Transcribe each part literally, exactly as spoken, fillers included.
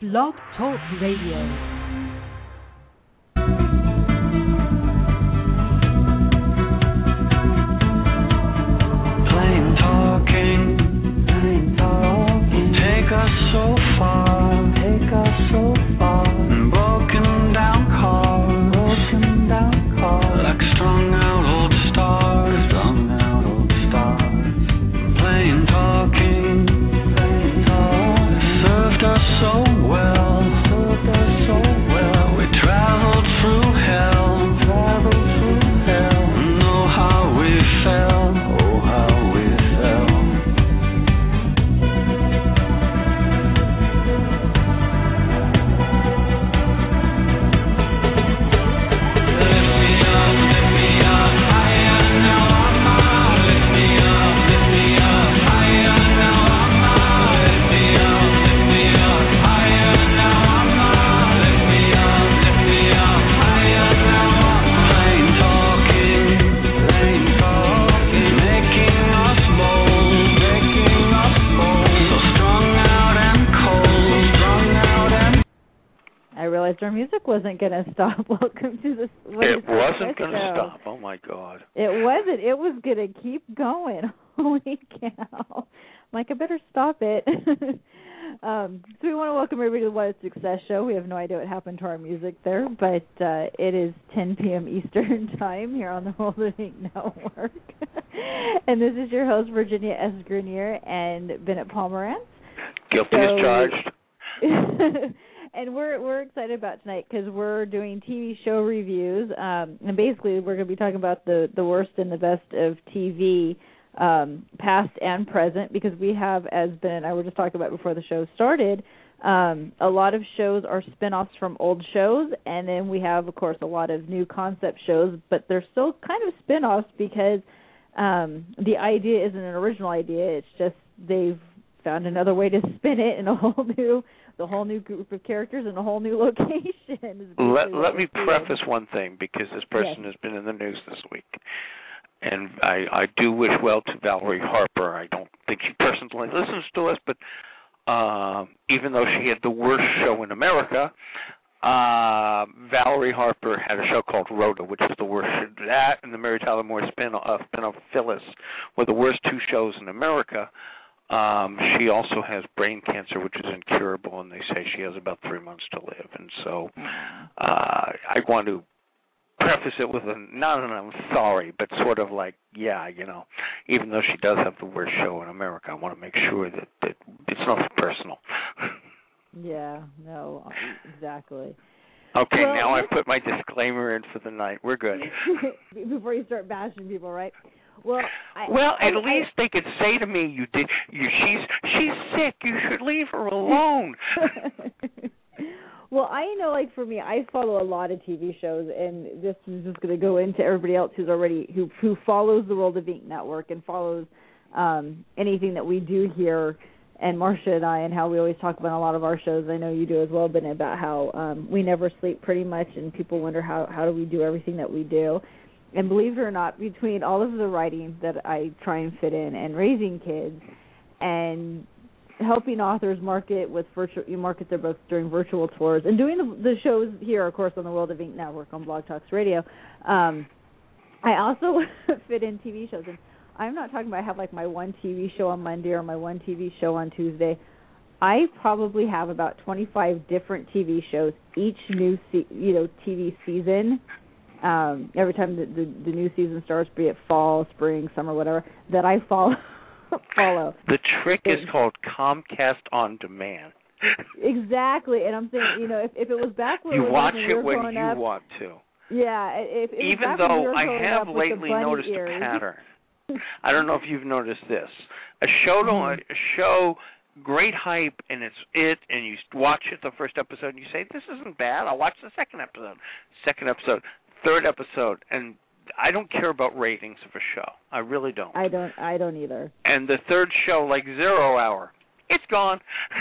Blog Talk Radio. Our music wasn't going to stop. Welcome to this. It wasn't going to stop. Oh, my God. It wasn't. It was going to keep going. Holy cow. Mike, I better stop it. um, so we want to welcome everybody to the What a Success Show. We have no idea what happened to our music there, but uh, it is ten p.m. Eastern Time here on the World of Ink Network. And this is your host, Virginia S. Grenier and Bennett Pomerantz. Guilty so, as charged. And we're we're excited about tonight because we're doing T V show reviews, um, and basically we're going to be talking about the, the worst and the best of T V, um, past and present, because we have, as Ben and I were just talking about before the show started, um, a lot of shows are spinoffs from old shows, and then we have, of course, a lot of new concept shows, but they're still kind of spinoffs because um, the idea isn't an original idea. It's just they've found another way to spin it in a whole new the whole new group of characters and a whole new location. Let, let me preface one thing, because this person yes. has been in the news this week. And I, I do wish well to Valerie Harper. I don't think she personally listens to us, but uh, even though she had the worst show in America, uh, Valerie Harper had a show called Rhoda, which was the worst. That and the Mary Tyler Moore spin-off, spin-off Phyllis were the worst two shows in America. Um, she also has brain cancer, which is incurable, and they say she has about three months to live. And so uh, I want to preface it with a, not an I'm sorry, but sort of like, yeah, you know, even though she does have the worst show in America, I want to make sure that, that it's not personal. Yeah, no, exactly. Okay, well, now I've put my disclaimer in for the night. We're good. Before you start bashing people, right? Well, I, well, I, at I, least they could say to me, "You did. You, she's she's sick. You should leave her alone." Well, I know, like for me, I follow a lot of T V shows, and this is just going to go into everybody else who's already who who follows the World of Ink Network and follows um, anything that we do here. And Marcia and I, and how we always talk about a lot of our shows. I know you do as well, Ben, about how um, we never sleep pretty much, and people wonder how how do we do everything that we do. And believe it or not, between all of the writing that I try and fit in, and raising kids, and helping authors market with virtual, you market their books during virtual tours, and doing the, the shows here, of course, on the World of Ink Network on Blog Talks Radio, um, I also fit in T V shows. And I'm not talking about I have like my one T V show on Monday or my one T V show on Tuesday. I probably have about twenty-five different T V shows each new se- you know T V season. Um, every time the, the, the new season starts, be it fall, spring, summer, whatever, that I follow. follow. The trick is called Comcast On Demand. Exactly, and I'm saying, you know, if, if it was back when you we watch when it we when were you up, want to. Yeah, if, if even it was back though when we were I have up lately noticed ears. a pattern. I don't know if you've noticed this. A show, don't, a show, great hype, and it's it, and you watch it the first episode, and you say, "This isn't bad." I'll watch the second episode, second episode, third episode, and I don't care about ratings of a show. I really don't. I don't. I don't either. And the third show, like Zero Hour, it's gone.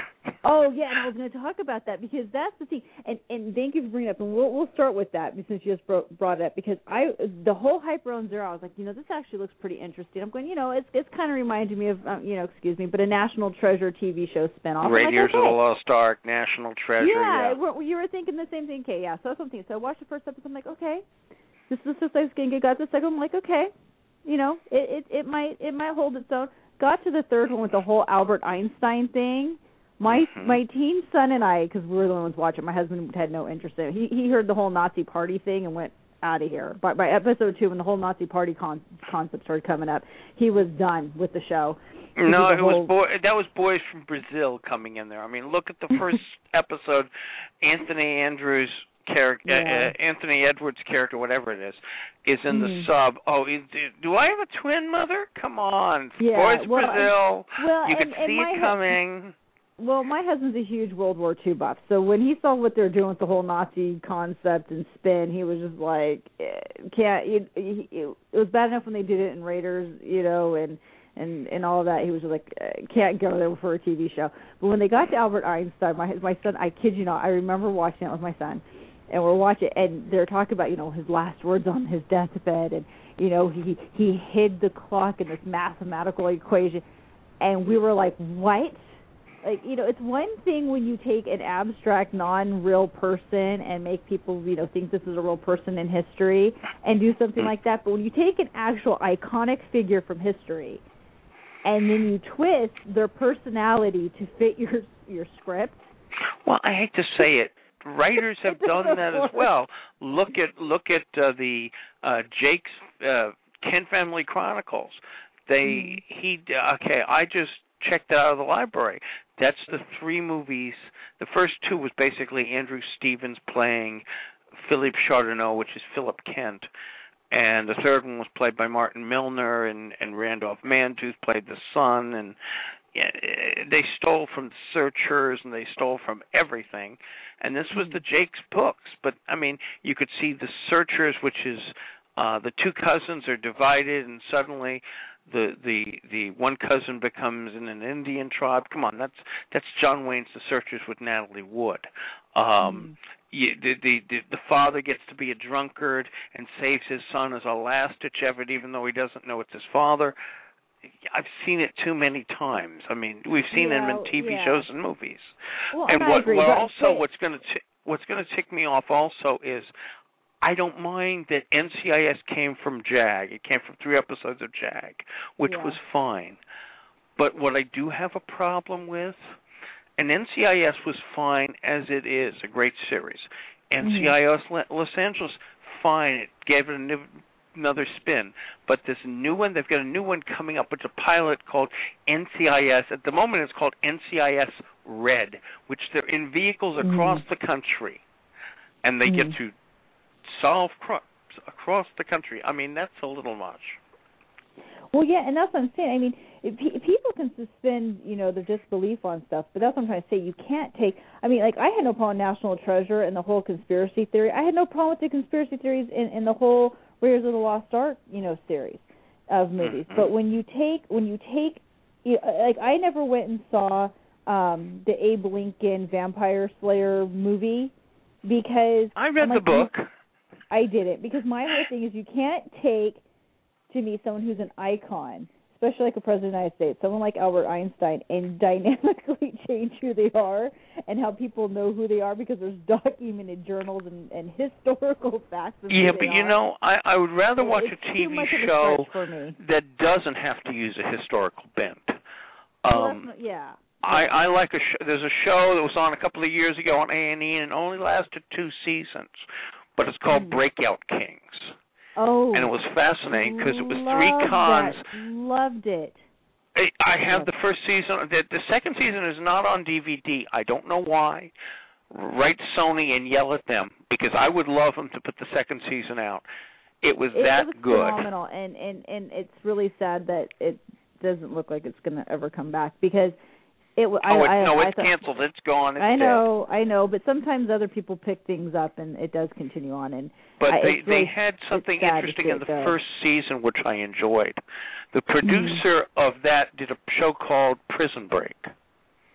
Oh yeah, and I was going to talk about that because that's the thing, and and thank you for bringing it up, and we'll we'll start with that since you just bro- brought it up because I the whole hype around Zero, I was like, you know, this actually looks pretty interesting. I'm going, you know, it's it's kind of reminding me of, um, you know, excuse me, but a National Treasure T V show spinoff. Raiders like, okay. of the Lost Ark, National Treasure. Yeah, yeah. you were thinking the same thing, okay? Yeah, so that's something. So I watched the first episode. I'm like, okay, this is just like getting got the second. I'm like, okay, you know, it it it might it might hold its own. Got to the third one with the whole Albert Einstein thing. My mm-hmm. my teen son and I, because we were the only ones watching, my husband had no interest in it. He he heard the whole Nazi party thing and went out of here. But by episode two, when the whole Nazi party con- concept started coming up, he was done with the show. No, it whole... was boy. That was boys from Brazil coming in there. I mean, look at the first episode. Anthony Andrews' character, yeah. uh, Anthony Edwards' character, whatever it is, is in mm. the sub. Oh, is, do I have a twin mother? Come on, yeah, boys well, Brazil. Well, you and, could and see my it coming. Well, my husband's a huge World War Two buff, so when he saw what they're doing with the whole Nazi concept and spin, he was just like, can't. It, it, it was bad enough when they did it in Raiders, you know, and and and all of that. He was just like, can't go there for a T V show. But when they got to Albert Einstein, my my son, I kid you not, I remember watching it with my son, and we're watching, and they're talking about, you know, his last words on his deathbed, and you know, he he hid the clock in this mathematical equation, and we were like, what? Like, you know, it's one thing when you take an abstract, non-real person and make people, you know, think this is a real person in history and do something like that. But when you take an actual iconic figure from history and then you twist their personality to fit your your script. Well, I hate to say it, writers have done that as well. Look at look at uh, the uh, Jake's uh, Kent Family Chronicles. They mm. he okay. I just checked it out of the library. That's the three movies. The first two was basically Andrew Stevens playing Philippe Chardonnay, which is Philip Kent, and the third one was played by Martin Milner, and, and Randolph Mantooth played the son, and yeah, they stole from the Searchers, and they stole from everything, and this was the Jake's books. But, I mean, you could see the Searchers, which is uh, the two cousins are divided, and suddenly the the the one cousin becomes in an Indian tribe. Come on, that's that's John Wayne's The Searchers with Natalie Wood. Um, mm. you, the, the the the father gets to be a drunkard and saves his son as a last ditch effort, even though he doesn't know it's his father. I've seen it too many times. I mean, we've seen yeah, it in T V yeah. shows and movies. Well, and and what, I agree, what but, also but, what's going to t- what's going to tick me off also is, I don't mind that N C I S came from JAG. It came from three episodes of JAG, which yeah. was fine. But what I do have a problem with, and N C I S was fine as it is, a great series. Mm-hmm. N C I S Los Angeles, fine. It gave it a new, another spin. But this new one, they've got a new one coming up. It's a pilot called N C I S. At the moment, it's called N C I S Red, which they're in vehicles across mm-hmm. the country, and they mm-hmm. get to solve crimes across the country. I mean, that's a little much. Well, yeah, and that's what I'm saying. I mean, if, if people can suspend, you know, their disbelief on stuff, but that's what I'm trying to say. You can't take. I mean, like I had no problem with National Treasure and the whole conspiracy theory. I had no problem with the conspiracy theories in, in the whole Raiders of the Lost Ark, you know, series of movies. Mm-hmm. But when you take, when you take, you know, like I never went and saw um, the Abe Lincoln Vampire Slayer movie because I read like, the book. I did it because my whole thing is you can't take, to me, someone who's an icon, especially like a president of the United States, someone like Albert Einstein, and dynamically change who they are and how people know who they are because there's documented journals and, and historical facts. Of yeah, who but they you are. know, I, I would rather so watch a T V show that doesn't have to use a historical bent. Um, well, not, yeah. I, I like a sh- there's a show that was on a couple of years ago on A and E and it only lasted two seasons, but it's called mm. Breakout Kings. Oh, and it was fascinating because it was three cons. That. Loved it. I, I have the first season. The, the second season is not on D V D. I don't know why. Write Sony and yell at them because I would love them to put the second season out. It was it, that it was good. Phenomenal, and and and it's really sad that it doesn't look like it's going to ever come back because. It, oh, I, it, I, no, I it's thought, canceled. It's gone. It's I know, dead. I know, but sometimes other people pick things up, and it does continue on. And but I, they really, they had something interesting in the go. first season, which I enjoyed. The producer mm. of that did a show called Prison Break,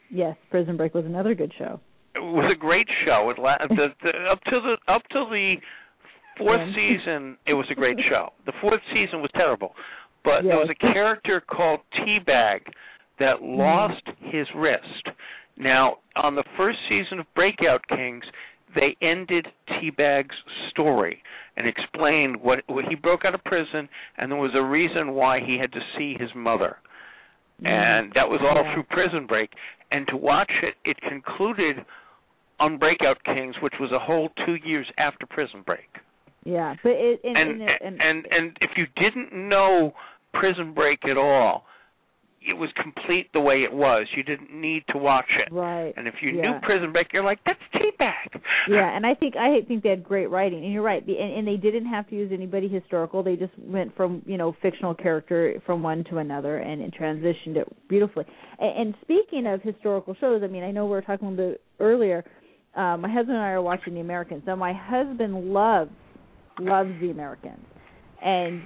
Yes, Prison Break was another good show. It was a great show. It la- the, the, up till the up till the fourth yeah. season, it was a great show. The fourth season was terrible, but yes. there was a character called T-Bag that lost mm. his wrist. Now, on the first season of Breakout Kings, they ended T-Bag's story and explained what, what he broke out of prison, and there was a reason why he had to see his mother. Mm. And that was all yeah. through Prison Break. And to watch it, it concluded on Breakout Kings, which was a whole two years after Prison Break. Yeah, but it, and, and, and, and, and and if you didn't know Prison Break at all, it was complete the way it was. You didn't need to watch it. Right. And if you yeah. knew Prison Break, you're like, that's T-Bag. Yeah, and I think I think they had great writing. And you're right. And, and they didn't have to use anybody historical. They just went from, you know, fictional character from one to another and, and transitioned it beautifully. And, and speaking of historical shows, I mean, I know we were talking a little bit earlier. Uh, my husband and I are watching The Americans. Now, my husband loves loves The Americans, and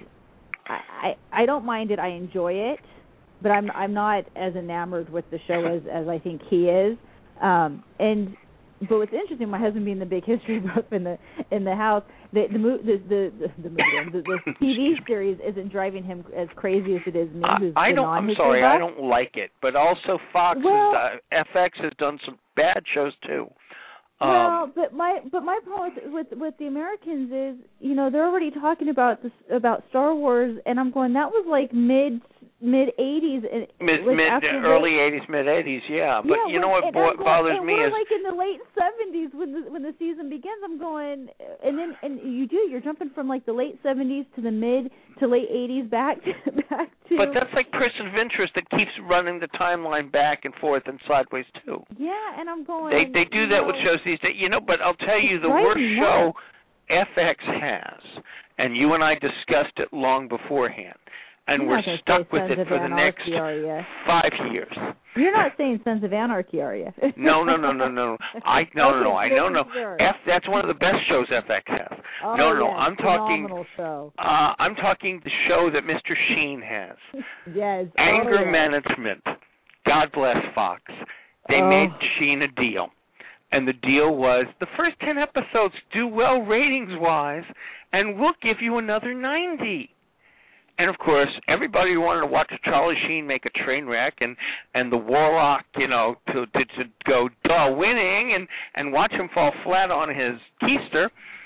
I, I I don't mind it. I enjoy it, but I'm I'm not as enamored with the show as, as I think he is. Um, and but what's interesting, my husband being the big history buff in the in the house, the the the the the, the, the, the T V series isn't driving him as crazy as it is me. Who's I don't. I'm sorry, buff. I don't like it. But also Fox, well, is, uh, F X has done some bad shows too. Well, um, but my but my problem with, with with the Americans is, you know, they're already talking about this about Star Wars, and I'm going, that was like mid mid eighties, mid mid early eighties, mid eighties, yeah. But yeah, you know when, what going, bothers and me we're is like in the late seventies when the when the season begins. I'm going, and then and you do you're jumping from like the late seventies to the mid to late eighties back to back to. But that's like Person of Interest that keeps running the timeline back and forth and sideways too. Yeah, and I'm going. They they do that know, with shows these days, you know. But I'll tell you, the right worst now. show F X has, and you and I discussed it long beforehand. And You're we're stuck with Sons it for the next five years. You're not saying Sons of Anarchy, are you? no, no, no, no, no. I no, no, no. I no, no. F. That's one of the best shows F X has. Oh, no, no, yes, I'm talking. Phenomenal show. Uh, I'm talking the show that Mister Sheen has. yes. Anger oh, yes. Management. God bless Fox. They oh. made Sheen a deal, and the deal was the first ten episodes do well ratings-wise, and we'll give you another ninety. And, of course, everybody wanted to watch Charlie Sheen make a train wreck and, and the Warlock, you know, to, to to go, duh, winning and, and watch him fall flat on his keister.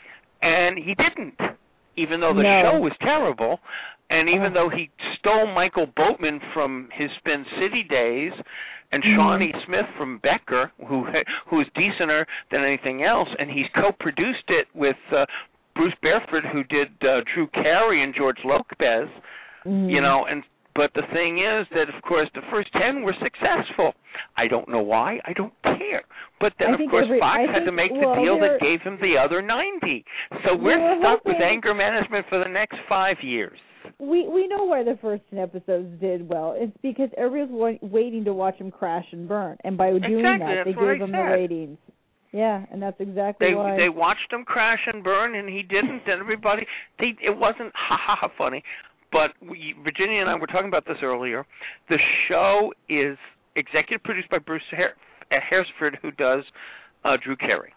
And he didn't, even though the no. show was terrible. And even oh. though he stole Michael Boatman from his Spin City days and mm-hmm. Shawnee Smith from Becker, who who is decenter than anything else, and he's co-produced it with uh, Bruce Beresford, who did uh, Drew Carey and George Lopez, mm. you know, and but the thing is that, of course, the first ten were successful. I don't know why. I don't care. But then, I of course, every, Fox I had think, to make well, the deal that gave him the other ninety. So we're well, stuck hoping, with Anger Management for the next five years. We we know why the first ten episodes did well. It's because everyone's waiting to watch him crash and burn. And by doing exactly, that, they gave him the ratings. Yeah, and that's exactly they, why. They watched him crash and burn, and he didn't, and everybody, they, it wasn't ha-ha funny. But we, Virginia and I were talking about this earlier. The show is executive produced by Bruce Her- Beresford, who does uh, Drew Carey.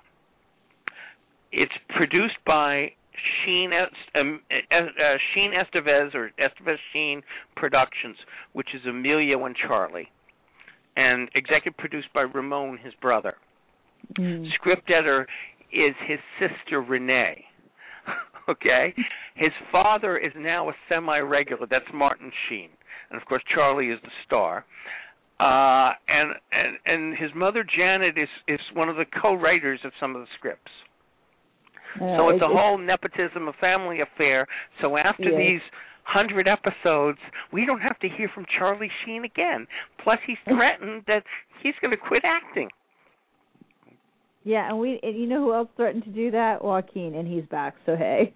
It's produced by Sheen, um, uh, Sheen Estevez, or Estevez Sheen Productions, which is Emilio and Charlie, and executive produced by Ramon, his brother. Mm. Script editor is his sister Renee. Okay, his father is now a semi-regular. That's Martin Sheen, and of course Charlie is the star. Uh, and and and his mother Janet is is one of the co-writers of some of the scripts. Uh, so it's a whole nepotism, a family affair. So after yeah. these hundred episodes, we don't have to hear from Charlie Sheen again. Plus, he's threatened that he's going to quit acting. Yeah, and we and you know who else threatened to do that? Joaquin, and he's back. So hey.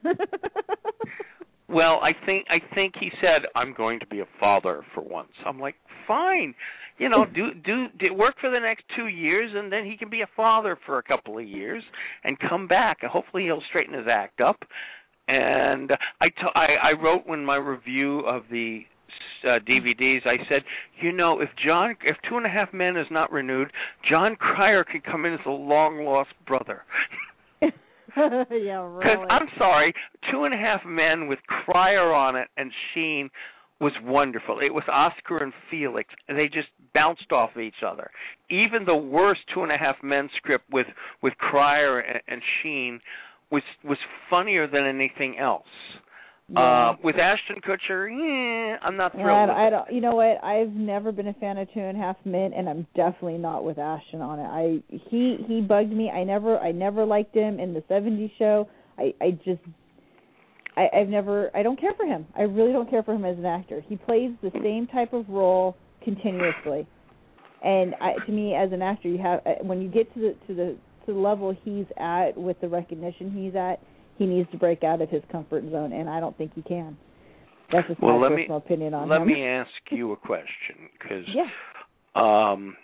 Well, I think I think he said, "I'm going to be a father for once." I'm like, fine, you know, do do, do work for the next two years, and then he can be a father for a couple of years and come back, and hopefully he'll straighten his act up. And I, t- I, I wrote in my review of the uh, D V Ds. I said, you know, if John, if Two and a Half Men is not renewed, John Cryer could come in as a long lost brother. Yeah, really. Because I'm sorry, Two and a Half Men with Cryer on it and Sheen was wonderful. It was Oscar and Felix, and they just bounced off each other. Even the worst Two and a Half Men script with with Cryer and, and Sheen was was funnier than anything else. Yeah. Uh, with Ashton Kutcher, eh, I'm not thrilled. I, with I it. don't. You know what? I've never been a fan of Two and a Half Men, and I'm definitely not with Ashton on it. I he he bugged me. I never I never liked him in the seventies show. I I just. I, I've never, I don't care for him. I really don't care for him as an actor. He plays the same type of role continuously, and I, to me, as an actor, you have when you get to the to the to the level he's at with the recognition he's at, he needs to break out of his comfort zone, and I don't think he can. That's just well, my let personal me, opinion on let him. Let me ask you a question, because yeah. um,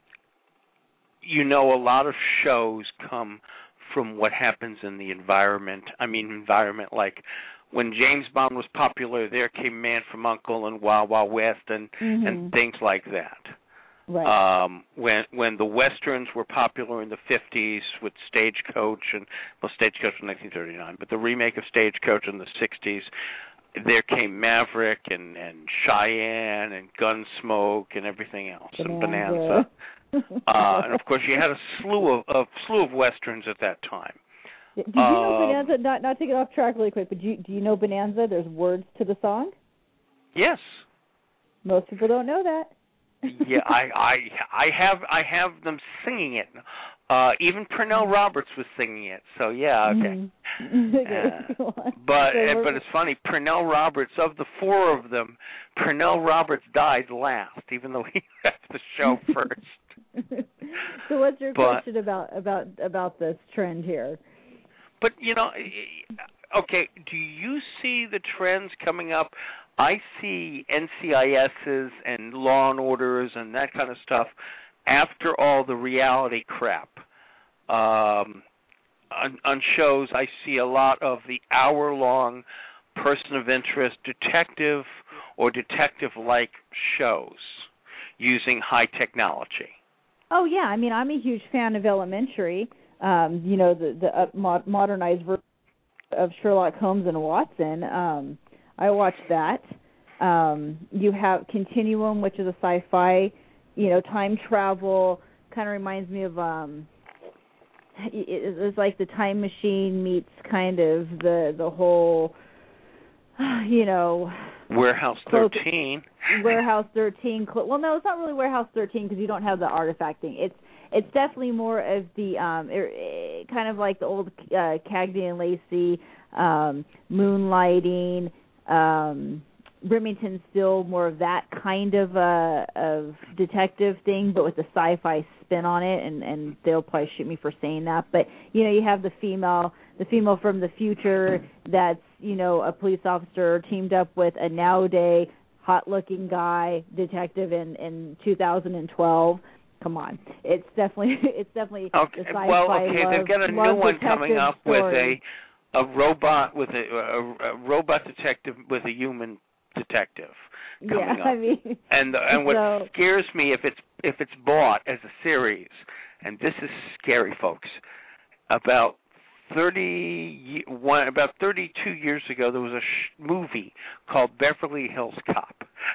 you know, a lot of shows come from what happens in the environment. I mean, environment like. When James Bond was popular, there came Man from U N C L E and Wild Wild West and, mm-hmm. and things like that. Right. Um, when when the westerns were popular in the fifties with Stagecoach and well, Stagecoach in nineteen thirty-nine, but the remake of Stagecoach in the sixties, there came Maverick and, and Cheyenne and Gunsmoke and everything else Bonanza. and Bonanza. uh, and of course, you had a slew of a slew of westerns at that time. Did you know um, Bonanza, not not to get off track really quick, but do you, do you know Bonanza, there's words to the song? Yes. Most people don't know that. yeah, I, I I have I have them singing it. Uh, even Pernell Roberts was singing it, so yeah, okay. Mm-hmm. uh, but so but it's funny, Pernell Roberts, of the four of them, Pernell Roberts died last, even though he left the show first. So what's your but, question about, about, about this trend here? But, you know, okay, do you see the trends coming up? I see N C I S's and Law and Orders and that kind of stuff after all the reality crap. Um, on, on shows, I see a lot of the hour-long person of interest detective or detective-like shows using high technology. Oh, yeah. I mean, I'm a huge fan of Elementary. Um, you know, the, the uh, mod- modernized version of Sherlock Holmes and Watson. Um, I watched that. Um, you have Continuum, which is a sci-fi, you know, time travel. Kind of reminds me of, um, it, it's like the Time Machine meets kind of the the whole, you know, Warehouse thirteen. Warehouse thirteen. Well, no, it's not really Warehouse thirteen because you don't have the artifacting. It's It's definitely more of the um, er, kind of like the old uh, Cagney and Lacey, um, moonlighting. Um, Remington's still more of that kind of uh, of detective thing, but with the sci-fi spin on it. And, and they'll probably shoot me for saying that. But you know, you have the female, the female from the future that's you know a police officer teamed up with a nowadays hot-looking guy detective in in two thousand twelve. Come on, it's definitely it's definitely okay. The sci-fi well, okay, love, they've got a new one coming up story. with a a robot with a, a, a robot detective with a human detective coming yeah, up. I mean, and and what so, scares me if it's if it's bought as a series, and this is scary, folks. About thirty one, about thirty-two years ago, there was a sh- movie called Beverly Hills Cop.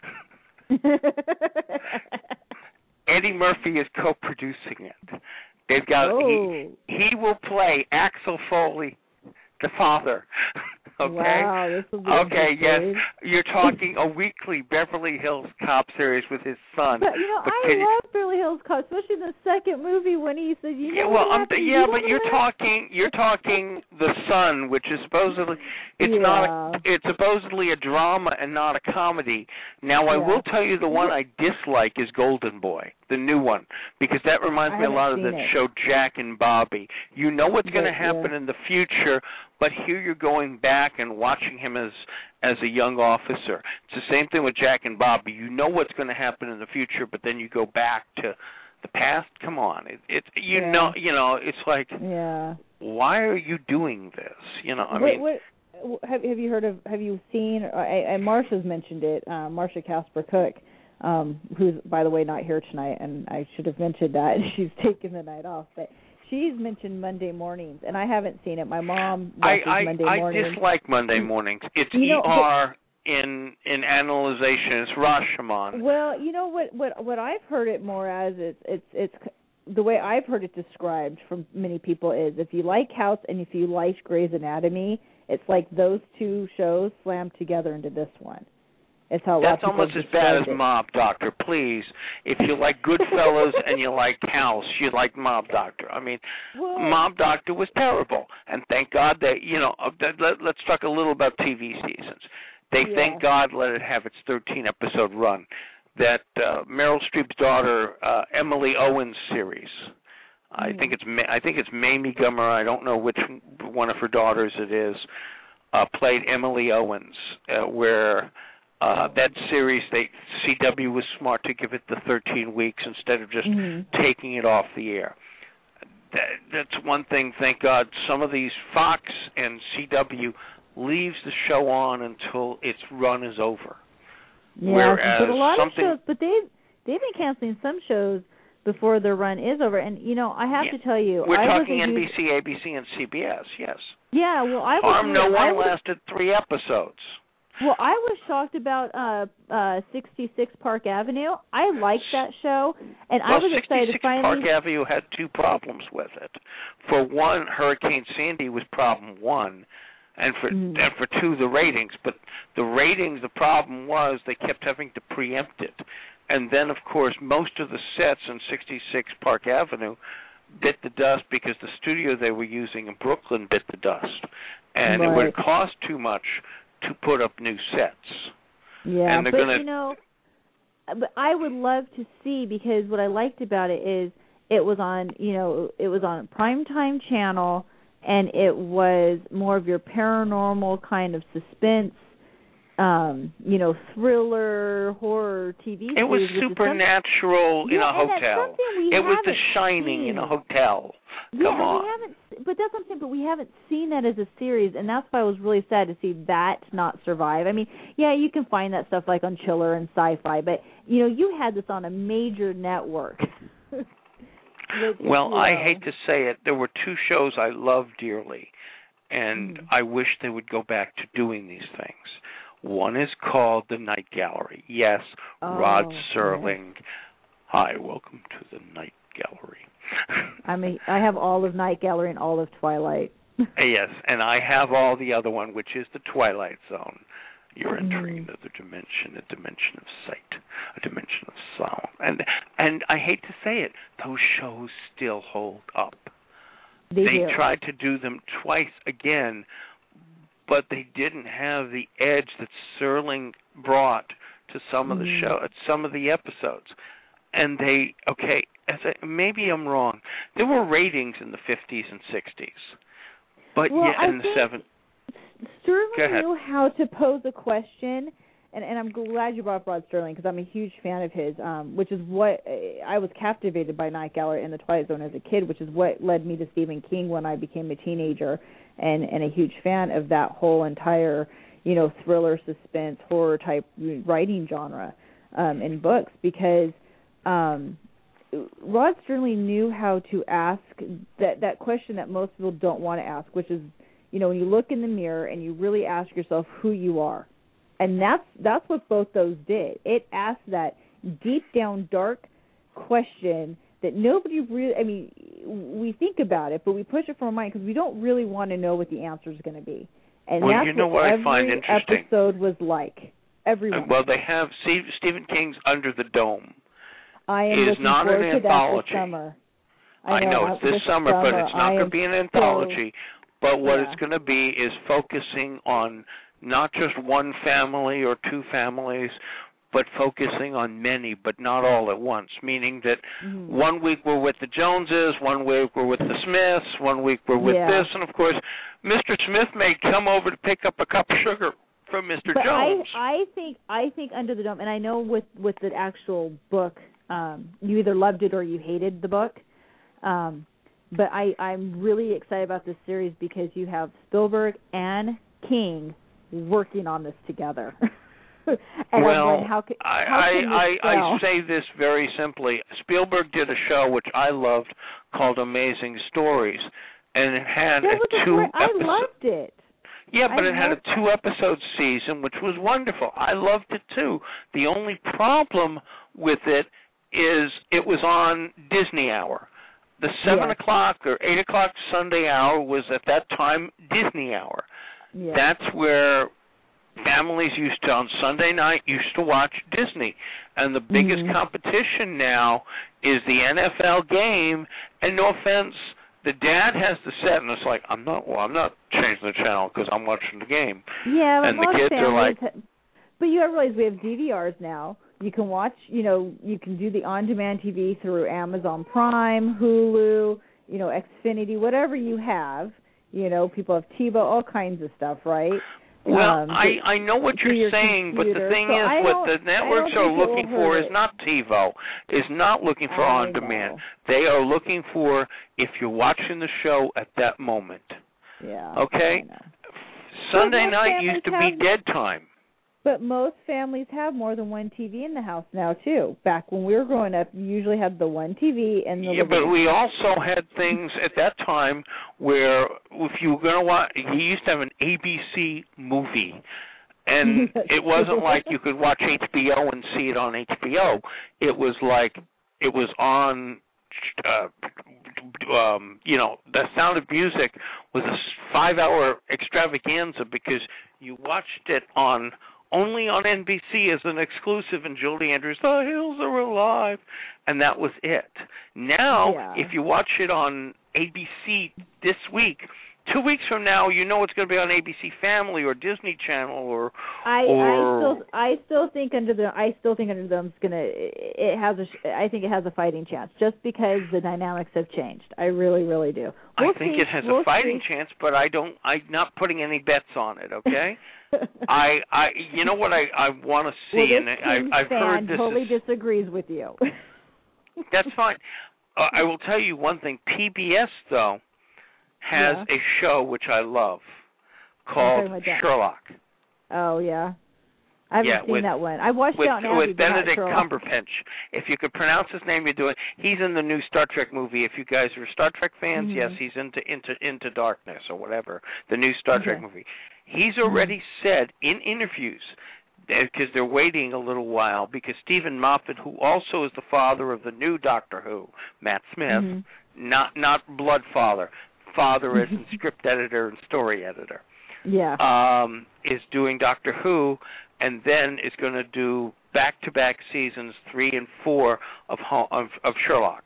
Eddie Murphy is co-producing it. They've got oh. he he will play Axel Foley, the father. Okay. Wow, this will be okay. Yes, you're talking a weekly Beverly Hills Cop series with his son. But you know, but I love Beverly Hills Cop, especially in the second movie when he said, "You know yeah, well, what um, happened? yeah, you but you're talking you're talking the son, which is supposedly it's yeah. not a, it's supposedly a drama and not a comedy. Now, I yeah. will tell you the one I dislike is Golden Boy, the new one, because that reminds I me a lot of the it. show Jack and Bobby. You know what's going to happen yeah. in the future, but here you're going back and watching him as as a young officer. It's the same thing with Jack and Bobby. You know what's going to happen in the future, but then you go back to the past. Come on, it, it you yeah. know, you know, it's like, yeah. why are you doing this? You know, I what, mean, what have have you heard of? Have you seen? Uh, and Marsha's mentioned it. Uh, Marsha Casper Cook, um, who's by the way not here tonight, and I should have mentioned that she's taken the night off, but. She's mentioned Monday mornings, and I haven't seen it. My mom watches I, I, Monday I mornings. I dislike Monday mornings. It's you know, E R but, in in analyzation. It's Rashomon. Well, you know what what what I've heard it more as it's it's it's the way I've heard it described from many people is if you like House and if you like Grey's Anatomy, it's like those two shows slammed together into this one. It's how That's almost as bad as Mob Doctor. Please, if you like Goodfellas and you like House, you like Mob Doctor. I mean, well, Mob Doctor was terrible, and thank God that you know. Let, let's talk a little about T V seasons. They yeah. thank God let it have its thirteen episode run. That uh, Meryl Streep's daughter uh, Emily Owens series. I mm. think it's I think it's Mamie Gummer. I don't know which one of her daughters it is. Uh, played Emily Owens, uh, where. Uh, that series, they C W was smart to give it the thirteen weeks instead of just mm-hmm. taking it off the air. That, that's one thing, thank God. Some of these Fox and C W leaves the show on until its run is over. Yeah, Whereas but a lot something, of shows, but they've, they've been canceling some shows before their run is over. And, you know, I have yeah, to tell you. We're I talking was N B C, A B C, and C B S, yes. Yeah, well, I was... Harm No I One was, lasted three episodes. Well, I was shocked about uh, uh, sixty-six Park Avenue. I liked that show, and well, I was excited to finally... Park Avenue had two problems with it. For one, Hurricane Sandy was problem one, and for mm. and for two, the ratings. But the ratings, the problem was they kept having to preempt it. And then, of course, most of the sets in sixty-six Park Avenue bit the dust because the studio they were using in Brooklyn bit the dust. And right. it would cost too much to put up new sets. Yeah, and but gonna... you know, but I would love to see, because what I liked about it is it was on, you know, it was on a primetime channel, and it was more of your paranormal kind of suspense, um, you know, thriller, horror T V series. It was supernatural in yeah, a hotel. It was The Shining seen. in a hotel. Yeah, Come on. We haven't, but that's what I'm saying, but we haven't seen that as a series, and that's why I was really sad to see that not survive. I mean, yeah, you can find that stuff like on Chiller and Sci-Fi, but, you know, you had this on a major network. Which, well, you know, I hate to say it, there were two shows I loved dearly, and mm. I wish they would go back to doing these things. One is called The Night Gallery. Yes, oh, Rod Serling. Yes. Hi, welcome to The Night Gallery. I mean, I have all of Night Gallery and all of Twilight. Yes, and I have all the other one, which is The Twilight Zone. You're entering mm. another dimension, a dimension of sight, a dimension of sound. And and I hate to say it, those shows still hold up. They, they do. tried to do them twice again, but they didn't have the edge that Serling brought to some of the mm. show, some of the episodes. And they, okay, as I, maybe I'm wrong. There were ratings in the fifties and sixties, but well, yet I in the seventies. Serling knew how to pose a question, and, and I'm glad you brought up Rod Serling, because I'm a huge fan of his, um, which is what I was captivated by Night Gallery and The Twilight Zone as a kid, which is what led me to Stephen King when I became a teenager, and, and a huge fan of that whole entire, you know, thriller, suspense, horror type writing genre um, in books, because um, Rod Serling knew how to ask that, that question that most people don't want to ask, which is, you know, when you look in the mirror and you really ask yourself who you are. And that's that's what both those did. It asked that deep down dark question that nobody really, I mean, we think about it, but we push it from our mind because we don't really want to know what the answer is going to be. And well, that's you know what, what every I find interesting. episode was like. Everyone. Uh, well, they have Steve, Stephen King's Under the Dome. I am is looking not forward an to anthology. that this summer. I I know, know it's this, this summer, summer, but it's not going to be an anthology. So, but what yeah. it's going to be is focusing on not just one family or two families, but focusing on many, but not all at once, meaning that mm-hmm. one week we're with the Joneses, one week we're with the Smiths, one week we're with yeah. this, and of course, Mister Smith may come over to pick up a cup of sugar from Mister But Jones. I, I think I think Under the Dome, and I know with, with the actual book, um, you either loved it or you hated the book, um, but I, I'm really excited about this series because you have Spielberg and King working on this together. and well, I'm going, how can, I, how can I, this I, I say this very simply. Spielberg did a show which I loved called Amazing Stories, and it had that a was a two great, I episode, loved it. Yeah, but I it had a two-episode season, which was wonderful. I loved it, too. The only problem with it is it was on Disney Hour. The seven yes. o'clock or eight o'clock Sunday hour was, at that time, Disney Hour. Yes. That's where families used to, on Sunday night, used to watch Disney. And the biggest mm-hmm. competition now is the N F L game, and no offense, the dad has the set, and it's like, I'm not, well, I'm not changing the channel because I'm watching the game. Yeah, but and most the kids families, are like, ha- but you realize we have D V Rs now. You can watch, you know, you can do the on-demand T V through Amazon Prime, Hulu, you know, Xfinity, whatever you have. You know, people have TiVo, all kinds of stuff, right? Well, um, I, I know what you're saying, computer. but the thing so is, I what the networks are looking for is it. not TiVo, is not looking for I on-demand. know. They are looking for if you're watching the show at that moment. Yeah. Okay? Sunday night used to be dead time. But most families have more than one T V in the house now, too. Back when we were growing up, you usually had the one T V and the Yeah, but we also had things at that time where if you were going to watch, you used to have an A B C movie. And it wasn't like you could watch H B O and see it on H B O. It was like it was on, uh, um, you know, The Sound of Music was a five-hour extravaganza because you watched it on only on N B C as an exclusive, and Julie Andrews, the hills are alive, and that was it. Now, yeah. if you watch it on A B C this week, two weeks from now, you know it's going to be on A B C Family or Disney Channel or. I, or I still I still think under the I still think under them it's gonna it has a I think it has a fighting chance just because the dynamics have changed. I really really do. We'll I think see. it has we'll a fighting see. chance, but I don't. I'm not putting any bets on it. Okay. I, I, you know what I, I want to see, well, and I, I've heard this totally is, disagrees with you. That's fine. Uh, I will tell you one thing. P B S though has yeah. a show which I love called Sherlock. Oh yeah, I haven't yeah, seen with, that one. I watched with, Downton Abbey, with but not Benedict Sherlock. Cumberbatch. If you could pronounce his name, you're doing. He's in the new Star Trek movie. If you guys are Star Trek fans, mm-hmm. yes, he's into into into Darkness or whatever, the new Star okay. Trek movie. He's already mm-hmm. said in interviews, because they're waiting a little while, because Stephen Moffat, who also is the father of the new Doctor Who, Matt Smith, mm-hmm. not not blood father, father as in script editor and story editor, yeah, um, is doing Doctor Who, and then is going to do back-to-back seasons three and four of of, of Sherlock.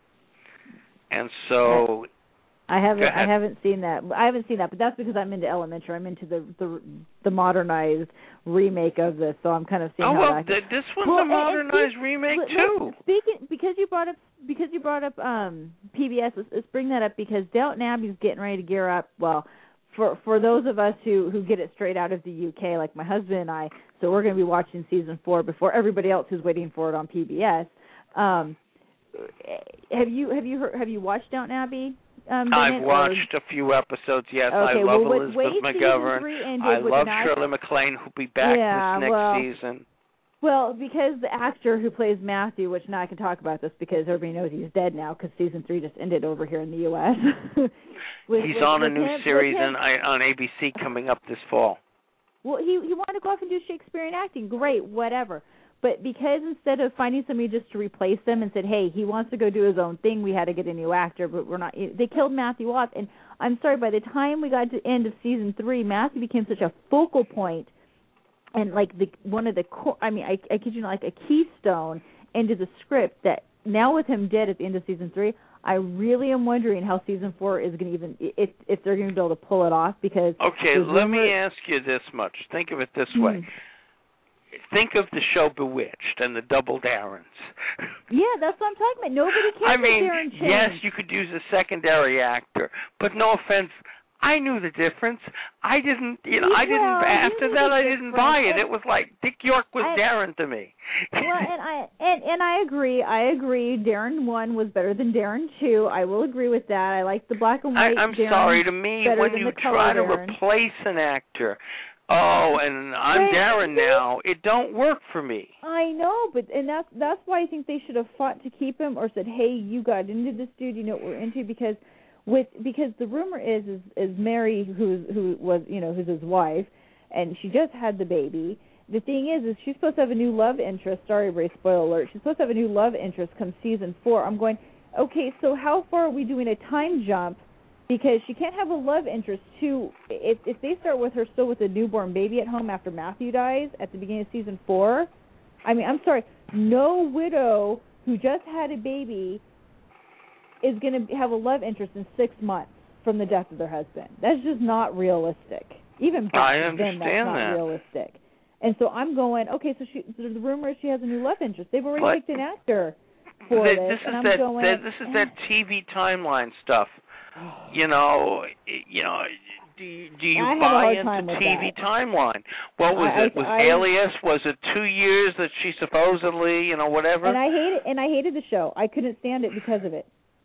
And so. I haven't. I haven't seen that. I haven't seen that, but that's because I'm into Elementary. I'm into the the, the modernized remake of this, so I'm kind of seeing oh, how well, that. Th- this one's well, a modernized speak, remake let, too. Speaking because you brought up because you brought up um, P B S. Let's, let's bring that up because Downton Abbey's getting ready to gear up. Well, for for those of us who who get it straight out of the U K, like my husband and I, so we're going to be watching season four before everybody else who's waiting for it on P B S. Um, have you have you heard, have you watched Downton Abbey? Um, I've watched or... a few episodes, yes. Okay, I love well, Elizabeth McGovern. I love Shirley MacLaine, who'll be back yeah, this next well, season. Well, because the actor who plays Matthew, which now I can talk about this because everybody knows he's dead now because season three just ended over here in the U S with, he's with, on with a new him, series on, on A B C coming up this fall. Well, he he wanted to go off and do Shakespearean acting. Great, whatever. But because instead of finding somebody just to replace them and said, hey, he wants to go do his own thing, we had to get a new actor, but we're not. They killed Matthew off. And I'm sorry, by the time we got to the end of season three, Matthew became such a focal point and like the one of the, I mean, I, I kid you not, like a keystone into the script that now with him dead at the end of season three, I really am wondering how season four is going to even, if, if they're going to be able to pull it off because. Okay, let me ask you this much. Think of it this way. Mm-hmm. Think of the show Bewitched and the Double Darrens. Yeah, that's what I'm talking about. Nobody cares I mean, Darren changed. yes, you could use a secondary actor, but no offense, I knew the difference. I didn't, you know, I didn't. Well, After that, I didn't buy it. And, it was like Dick York was I, Darren to me. Well, and I and and I agree. I agree. Darren one was better than Darren two. I will agree with that. I like the black and white. I, I'm Darren sorry. To me, when you try to Darren. replace an actor, oh, and I'm but, Darren now, it don't work for me. I know, but and that's that's why I think they should have fought to keep him, or said, "Hey, you got into this dude. You know what we're into," because. With because the rumor is is, is Mary, who's who was you know who's his wife, and she just had the baby. The thing is, is she's supposed to have a new love interest. Sorry, Ray, spoiler alert. She's supposed to have a new love interest come season four. I'm going, okay, so how far are we doing a time jump? Because she can't have a love interest too. If if they start with her still with a newborn baby at home after Matthew dies at the beginning of season four, I mean, I'm sorry, no widow who just had a baby is going to have a love interest in six months from the death of their husband. That's just not realistic. Even back then, that's not that. realistic. And so I'm going, okay, so she, so the rumor is she has a new love interest. They've already but picked an actor for the, this, this and is I'm that, going, that this is that T V timeline stuff. You know, you know. Do you, do you buy into T V that. timeline? What was I, it? Was I, Alias? Was it two years that she supposedly, you know, whatever? And I hated, and I hated the show. I couldn't stand it because of it.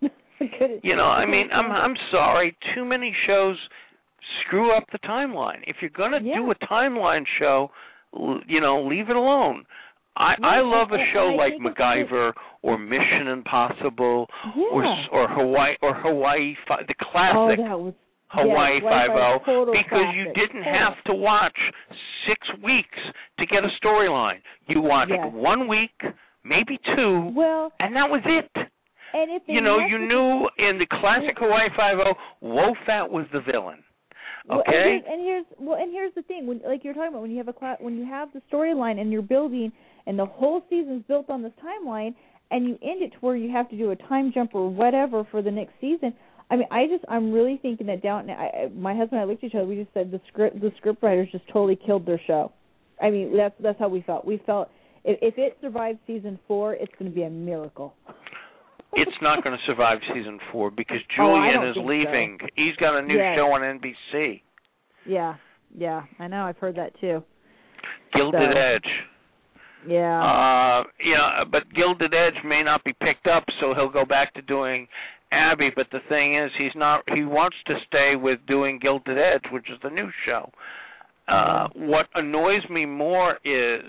You know, I mean, I'm I'm sorry. Too many shows screw up the timeline. If you're going to yeah. do a timeline show, you know, leave it alone. I yeah, I love and, a show and like MacGyver or Mission Impossible yeah. or or Hawaii or Hawaii the classic. Oh, that was Hawaii yeah, Five-O, because classic. you didn't total. have to watch six weeks to get a storyline. You watched yes. one week, maybe two, well, and that was it. And if you know, you knew in the classic Hawaii Five-O, Wofat was the villain. Okay. Well, and, here's, and here's well, and here's the thing. When, like you're talking about, when you have a cla- when you have the storyline and you're building, and the whole season's built on this timeline, and you end it to where you have to do a time jump or whatever for the next season. I mean, I just, I'm really thinking that down. I, my husband and I looked at each other. We just said the script, the script writers just totally killed their show. I mean, that's that's how we felt. We felt if, if it survives season four, it's going to be a miracle. It's not going to survive season four because Julian oh, is leaving. So. He's got a new yes. show on N B C. Yeah, yeah, I know. I've heard that too. Gilded so. Edge. Yeah. Uh, you know, but Gilded Edge may not be picked up, so he'll go back to doing Abby. But the thing is, he's not. He wants to stay with doing Gilded Edge, which is the new show. Uh, mm-hmm. What annoys me more is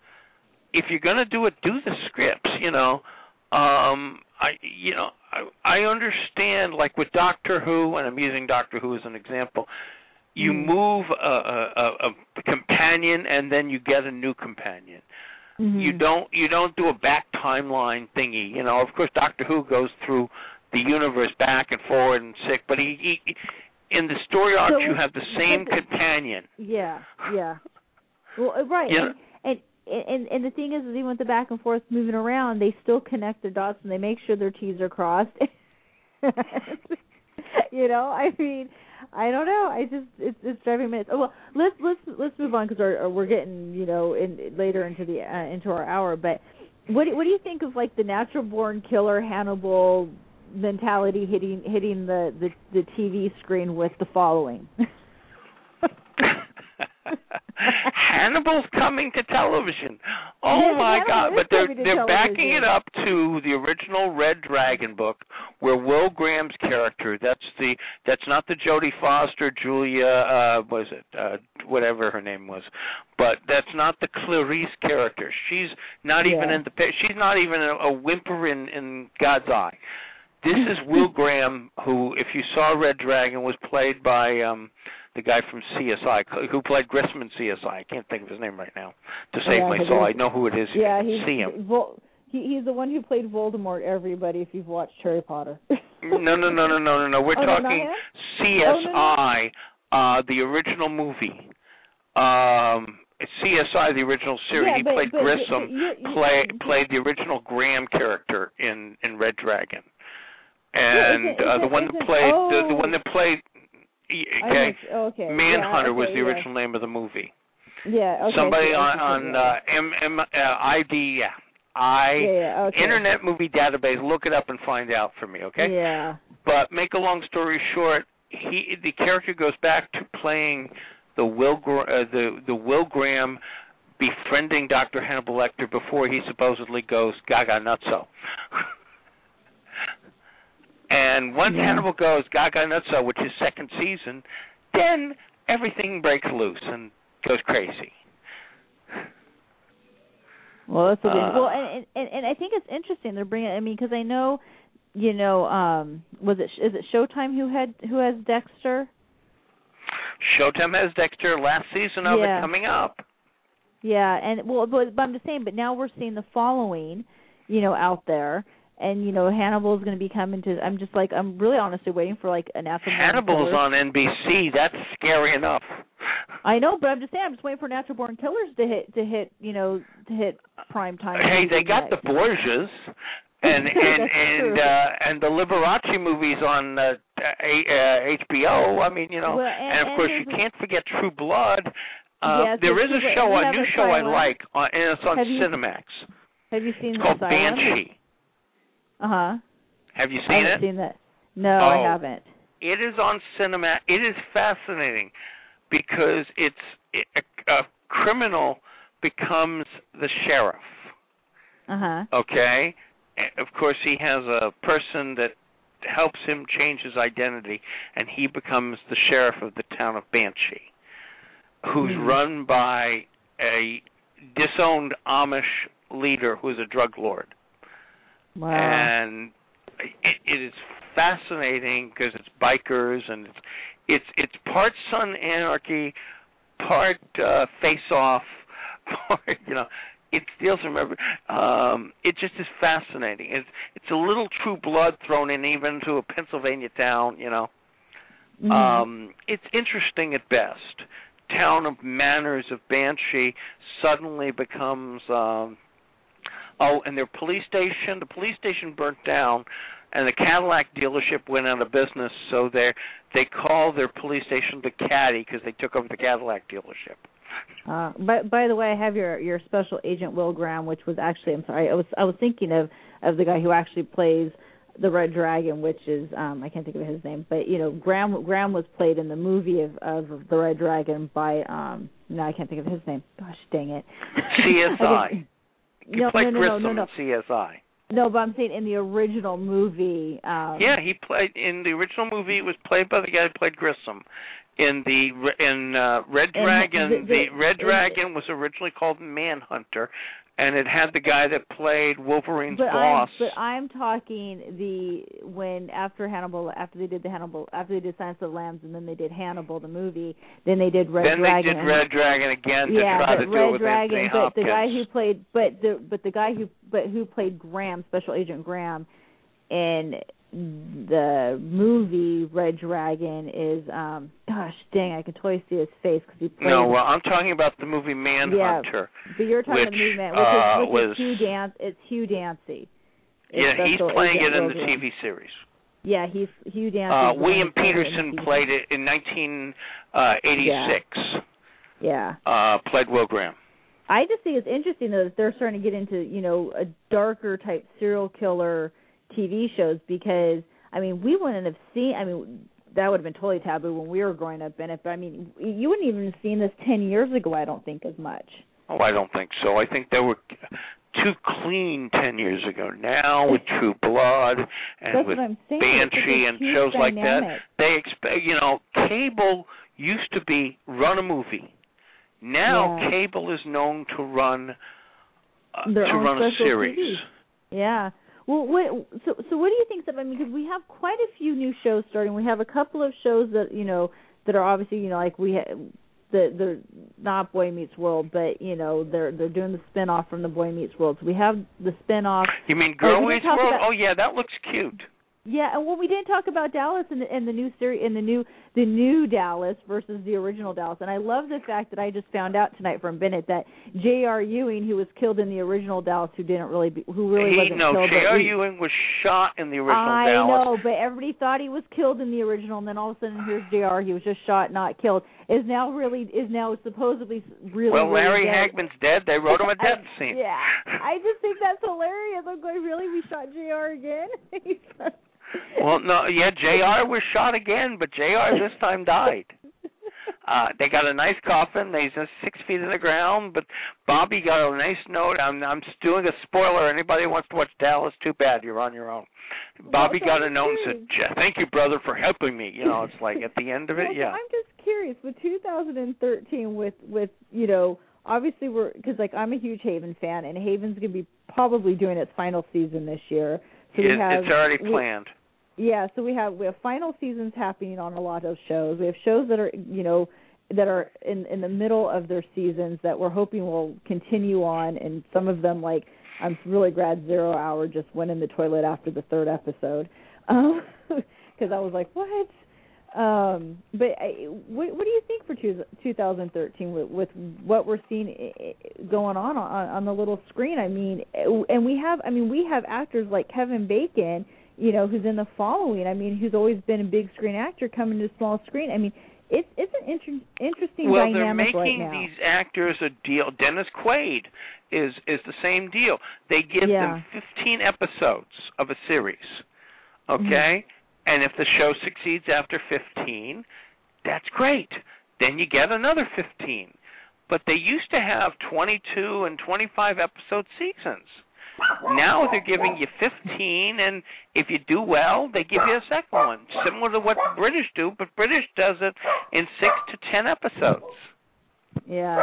if you're going to do it, do the scripts. You know, um, I you know I, I understand like with Doctor Who, and I'm using Doctor Who as an example. You mm-hmm. move a, a, a companion, and then you get a new companion. Mm-hmm. You don't you don't do a back timeline thingy. You know, of course, Doctor Who goes through the universe back and forward and sick, but he, he in the story arc so you have the same the, companion. Yeah, yeah. Well, right. Yeah. And, and and and the thing is, is even with the back and forth moving around, they still connect the dots and they make sure their T's are crossed. You know, I mean, I don't know. I just it's it's driving me nuts. Oh well, let's let's let's move on because we're getting you know in later into the uh, into our hour. But what do, what do you think of like the natural born killer Hannibal mentality hitting hitting the, the, the T V screen with The Following? Hannibal's coming to television. Oh yeah, my Hannibal God! But they're they're television. backing it up to the original Red Dragon book, where Will Graham's character. That's the that's not the Jodie Foster, Julia. Uh, what is it? Uh, whatever her name was. But that's not the Clarice character. She's not yeah. even in the. She's not even a, a whimper in, in God's eye. This is Will Graham, who, if you saw Red Dragon, was played by um, the guy from C S I, who played Grissom in C S I. I can't think of his name right now to save yeah, my soul. I know who it is. Yeah, you see him. Vol- he, he's the one who played Voldemort. Everybody, if you've watched Harry Potter. no, no, no, no, no, no, no. We're oh, talking no, C S I, oh, no, no. Uh, the original movie. Um, C S I, the original series. Yeah, he but, played but, Grissom. but you're, you're, play, you're, played the original Graham character in, in Red Dragon. And yeah, is it, uh, is the it, one that played oh. the, the one that played okay, oh, okay. Manhunter yeah, okay, was the yeah. original name of the movie. Yeah, okay. Somebody okay, on okay, on yeah. uh, M M uh, I D yeah. I yeah, yeah, okay. Internet Movie Database. Look it up and find out for me, okay? Yeah. But make a long story short, he the character goes back to playing the Will uh, the the Will Graham befriending Doctor Hannibal Lecter before he supposedly goes gaga nutso. And once yeah. Hannibal goes gaga nutso, which is second season, then everything breaks loose and goes crazy. Well, that's what uh, well, and, and and I think it's interesting they're bringing. I mean, because I know, you know, um, was it is it Showtime who had who has Dexter? Showtime has Dexter. Last season of yeah. it coming up. Yeah, and well, but, but I'm just saying. But now we're seeing the following, you know, out there. And, you know, Hannibal is going to be coming to, I'm just like, I'm really honestly waiting for, like, a Natural Born Killers. Hannibal's on N B C. That's scary enough. I know, but I'm just saying, I'm just waiting for Natural Born Killers to hit, to hit, you know, to hit prime time. Hey, they got next. The Borgias and and and uh, and the Liberace movies on uh, uh, H B O. I mean, you know, well, and, and of and course you can't forget True Blood. Uh, yes, there is a show, a new show Asylum. I like, on, and it's on have you, Cinemax. Have you seen It's called Asylum? Banshee. Uh huh. Have you I seen haven't it? Seen that? No, oh, I haven't. It is on Cinemax. It is fascinating because it's it, a, a criminal becomes the sheriff. Uh huh. Okay. Of course, he has a person that helps him change his identity, and he becomes the sheriff of the town of Banshee, who's mm. run by a disowned Amish leader who is a drug lord. Wow. And it, it is fascinating because it's bikers and it's it's it's part Son Anarchy, part uh, Face Off, part you know. It deals remember. Um, it just is fascinating. It's it's a little True Blood thrown in even to a Pennsylvania town. You know, mm-hmm. um, it's interesting at best. Town of Manners of Banshee suddenly becomes. Um, oh, and their police station. The police station burnt down, and the Cadillac dealership went out of business. So they they call their police station the Caddy because they took over the Cadillac dealership. Uh, by by the way, I have your, your special agent Will Graham, which was actually I'm sorry, I was I was thinking of, of the guy who actually plays the Red Dragon, which is um, I can't think of his name, but you know Graham Graham was played in the movie of, of the Red Dragon by um no I can't think of his name. Gosh dang it. C S I. You no, played no, no, Grissom no, no, no. in C S I. No, but I'm saying in the original movie. Um, yeah, he played in the original movie. It was played by the guy who played Grissom. In the in uh, Red Dragon, the, the, the Red Dragon was originally called Manhunter, and it had the guy that played Wolverine's but boss. I'm, but I'm talking the when after Hannibal, after they did the Hannibal, after they did Silence of the Lambs, and then they did Hannibal the movie. Then they did Red then Dragon. Then they did Red Dragon again to yeah, try but to do Red it with Dragon, Anthony but Hopkins. the guy who played, but the but the guy who but who played Graham, Special Agent Graham, in the movie Red Dragon is um gosh dang I can totally see his face because he played. No, well I'm talking about the movie Manhunter. Yeah, but you're talking which, about the movie Man, which, uh, is, which was, is Hugh Dan- It's Hugh Dancy. It's yeah, he's playing it in the Will T V series. Yeah, he's Hugh Dancy. Uh, William Peterson played it in nineteen eighty-six. Yeah. yeah. Uh, played Will Graham. I just think it's interesting though that they're starting to get into you know a darker type serial killer T V shows because, I mean, we wouldn't have seen, I mean, that would have been totally taboo when we were growing up in it, but, I mean, you wouldn't even have seen this ten years ago, I don't think, as much. Oh, I don't think so. I think they were too clean ten years ago. Now, with True Blood and That's with saying, Banshee and shows dynamic. like that, they expect, you know, cable used to be run a movie. Now, yeah. cable is known to run, uh, Their to own run a series. T V. Yeah. Well, what, so so what do you think? I mean, because we have quite a few new shows starting. We have a couple of shows that you know that are obviously you know like we ha- the the not Boy Meets World, but you know they're they're doing the spinoff from the Boy Meets World. So we have the spinoff. You mean Girl oh, Meets World? About, oh yeah, that looks cute. Yeah, and well, we didn't talk about Dallas in the, in the new series, in the new the new Dallas versus the original Dallas. And I love the fact that I just found out tonight from Bennett that J R. Ewing, who was killed in the original Dallas, who didn't really, be, who really he, wasn't no, killed. J R. He, Ewing was shot in the original I Dallas. I know, but everybody thought he was killed in the original, and then all of a sudden here's J R. He was just shot, not killed. Is now really is now supposedly really. Well, Larry really dead. Hagman's dead. They wrote him a death I, scene. Yeah, I just think that's hilarious. I'm going, really? We shot J R again? Well, no, yeah, J R was shot again, but J R this time died. Uh, they got a nice coffin. He's just six feet in the ground. But Bobby got a nice note. I'm I'm doing a spoiler. Anybody who wants to watch Dallas, too bad. You're on your own. Bobby well, got a note and said, "Thank you, brother, for helping me." You know, it's like at the end of it, well, yeah. So I'm just curious with two thousand thirteen, with with you know, obviously we're because like I'm a huge Haven fan, and Haven's gonna be probably doing its final season this year. So we it, have, it's already we, planned. Yeah, so we have we have final seasons happening on a lot of shows. We have shows that are you know that are in in the middle of their seasons that we're hoping will continue on, and some of them, like I'm really glad Zero Hour just went in the toilet after the third episode, because um, I was like, what? Um, but I, what, what do you think for two, twenty thirteen with, with what we're seeing going on, on on the little screen? I mean, and we have I mean we have actors like Kevin Bacon, you know, who's in The Following. I mean, who's always been a big screen actor coming to small screen. I mean, it's it's an inter- interesting well, dynamic right now. Well, they're making these actors a deal. Dennis Quaid is is the same deal. They give yeah. them fifteen episodes of a series, okay? Mm-hmm. And if the show succeeds after fifteen, that's great. Then you get another fifteen. But they used to have twenty-two and twenty-five episode seasons. Now they're giving you fifteen, and if you do well, they give you a second one, similar to what British do, but British does it in six to ten episodes. Yeah.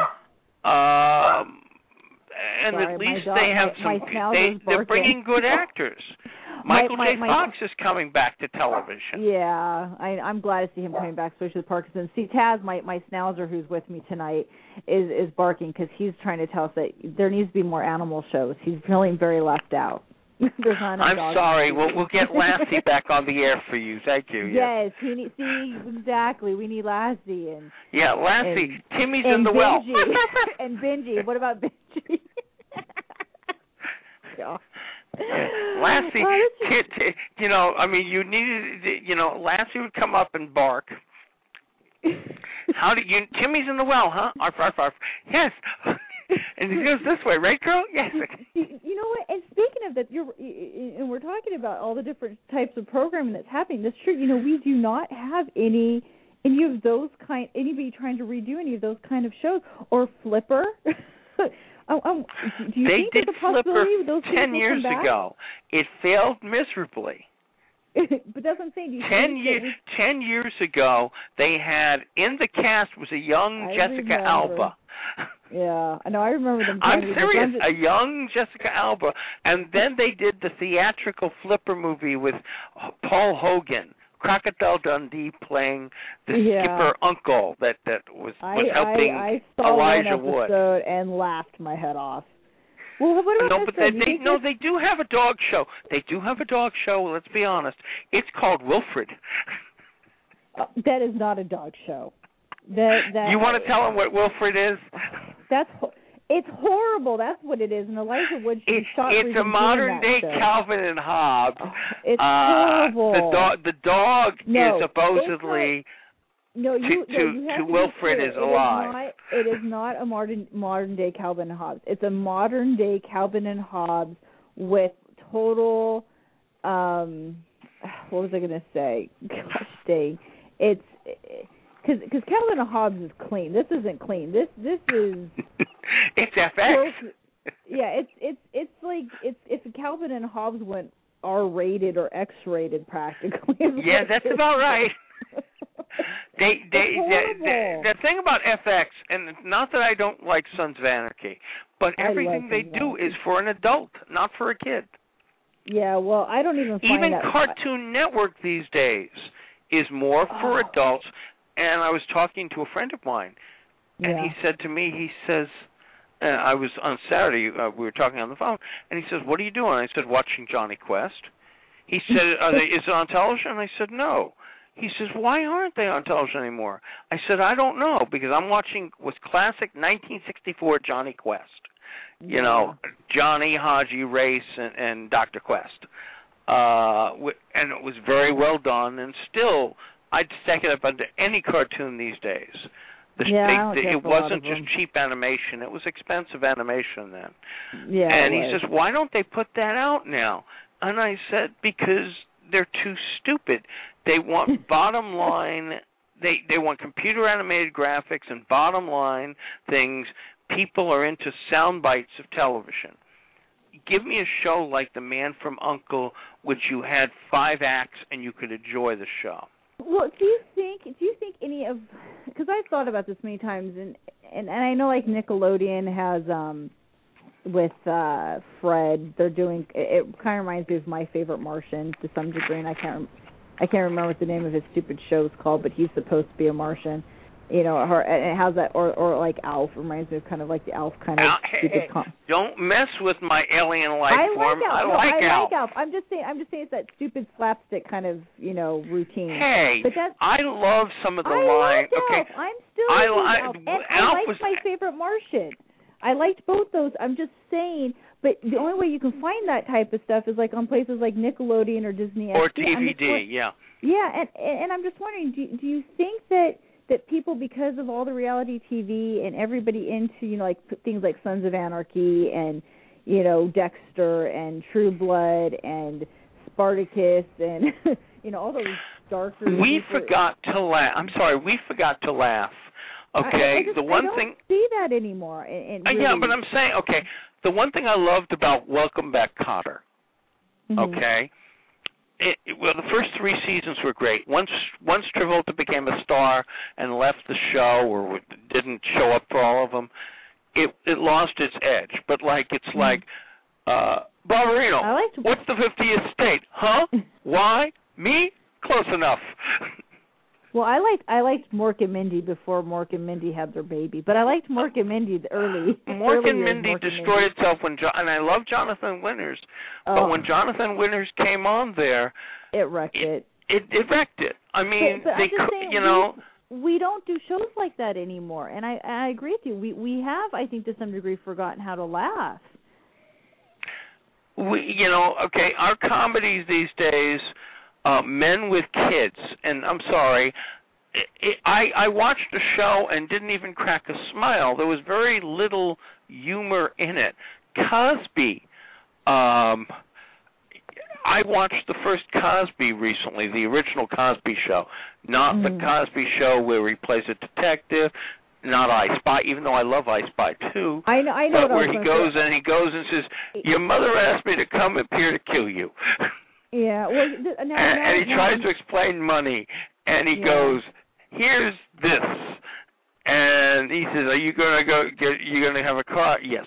Um, and Sorry, at least dog, they have my, some. my they, they're bringing good actors. Michael my, J. my, Fox my, is coming back to television. Yeah, I, I'm glad to see him coming back, especially with Parkinson's. See, Taz, my, my schnauzer who's with me tonight, is, is barking because he's trying to tell us that there needs to be more animal shows. He's feeling very left out. There's not enough I'm dogs sorry. We'll, we'll get Lassie back on the air for you. Thank you. Yes, he need, see, exactly. We need Lassie. And, yeah, Lassie. And, Timmy's and in the Benji. well. And Benji. What about Benji? Yeah. Lassie, oh, t- t- you know, I mean, you needed, you know, Lassie would come up and bark. How do you? Timmy's in the well, huh? Arf, arf, arf. Yes. And he goes this way, right, girl? Yes. You know what? And speaking of that, you're, and we're talking about all the different types of programming that's happening. That's true. You know, we do not have any any of those kind. Anybody trying to redo any of those kind of shows or Flipper. Um, um, do you they think did the Flipper those ten years ago. It failed miserably. But that's what I'm saying. Do you ten think years. Ten years ago, they had in the cast was a young I Jessica remember. Alba. Yeah, I know. I remember them. I'm serious. A young Jessica Alba, and then they did the theatrical Flipper movie with Paul Hogan. Crocodile Dundee playing the yeah. skipper uncle that, that was, was I, helping I, I saw Elijah one Wood. And laughed my head off. Well, what about no, but they, they no, they do have a dog show. They do have a dog show. Let's be honest. It's called Wilfred. Uh, that is not a dog show. That that. You want to tell them what Wilfred is? That's. It's horrible. That's what it is. And Elijah Wood should be shot for It's a modern day show. Calvin and Hobbes. Oh, it's uh, horrible. The dog, the dog no, is supposedly no, you, to, no, you have to, to to Wilfred is it alive. Is not, it is not a modern modern day Calvin and Hobbes. It's a modern day Calvin and Hobbes with total. Um, what was I going to say? Gosh dang! It's. Because because Calvin and Hobbes is clean. This isn't clean. This this is. It's F X. Yeah, it's it's it's like it's if Calvin and Hobbes went R rated or X rated practically. Yeah, that's about right. they they the, the, the thing about F X, and not that I don't like Sons of Anarchy, but everything they do is for an adult, not for a kid. Yeah, well, I don't even find even that Cartoon Network these days is more for oh. adults. And I was talking to a friend of mine, and yeah. he said to me, he says, uh, I was on Saturday, uh, we were talking on the phone, and he says, what are you doing? I said, watching Johnny Quest. He said, are they, is it on television? And I said, no. He says, why aren't they on television anymore? I said, I don't know, because I'm watching was classic nineteen sixty-four Johnny Quest. You yeah. know, Johnny, Haji, Race, and, and Doctor Quest. Uh, and it was very well done, and still, I'd stack it up under any cartoon these days. The, yeah, they, I it wasn't just cheap animation. It was expensive animation then. Yeah, and he says, why don't they put that out now? And I said, because they're too stupid. They want bottom line. They they want computer animated graphics and bottom line things. People are into sound bites of television. Give me a show like The Man from U N C L E, which you had five acts and you could enjoy the show. Well, do you think do you think any of, because I've thought about this many times, and, and and I know like Nickelodeon has um with uh Fred, they're doing, it, it kind of reminds me of My Favorite Martian to some degree, and I can't I can't remember what the name of his stupid show is called, but he's supposed to be a Martian. You know, her, and it has that, or or like Alf, reminds me of kind of like the Alf kind of Al, stupid. Hey, com- don't mess with my alien life I form. like Alf. I no, like I Alf. like Alf. I'm just saying. I'm just saying it's that stupid slapstick kind of, you know, routine. Hey, but that's, I love some of the I line. Alf. Okay, I'm still I, using I, Alf. And Alf I liked was, My Favorite Martian. I liked both those. I'm just saying. But the only way you can find that type of stuff is like on places like Nickelodeon or Disney or X D. D V D. Yeah. Yeah, and and I'm just wondering, do do you think that that people, because of all the reality T V and everybody into, you know, like things like Sons of Anarchy and, you know, Dexter and True Blood and Spartacus and, you know, all those darker... We deeper... forgot to laugh. I'm sorry, we forgot to laugh. Okay, I, I just, the one I don't thing... see that anymore. And, and uh, really... Yeah, but I'm saying, okay, the one thing I loved about Welcome Back, Kotter, mm-hmm. okay... It, it, well, the first three seasons were great. Once once Travolta became a star and left the show or didn't show up for all of them, it it lost its edge. But like it's mm-hmm. like, uh, Barbarino, I liked... what's the fiftieth state? Huh? Why? Me? Close enough. Well, I liked I liked Mork and Mindy before Mork and Mindy had their baby, but I liked Mork and Mindy the early. Mork and Mindy Mork destroyed and Mindy. itself when, jo- and I love Jonathan Winters, oh. but when Jonathan Winters came on there, it wrecked it. It, it, it wrecked it. I mean, but, but they, I'm saying, you know, we, we don't do shows like that anymore, and I I agree with you. We we have, I think, to some degree, forgotten how to laugh. We, you know, okay, our comedies these days, uh, men with kids, and I'm sorry. It, it, I, I watched a show and didn't even crack a smile. There was very little humor in it. Cosby, um, I watched the first Cosby recently, the original Cosby Show, not mm. the Cosby Show where he plays a detective, not I Spy, even though I love I Spy too. I know, I know. But where he goes say. and he goes and says, "Your mother asked me to come up here to kill you." Yeah, well, th- no, and, no, and he no. tries to explain money, and he yeah. goes, "Here's this," and he says, "Are you gonna go get? You gonna have a car?" Yes.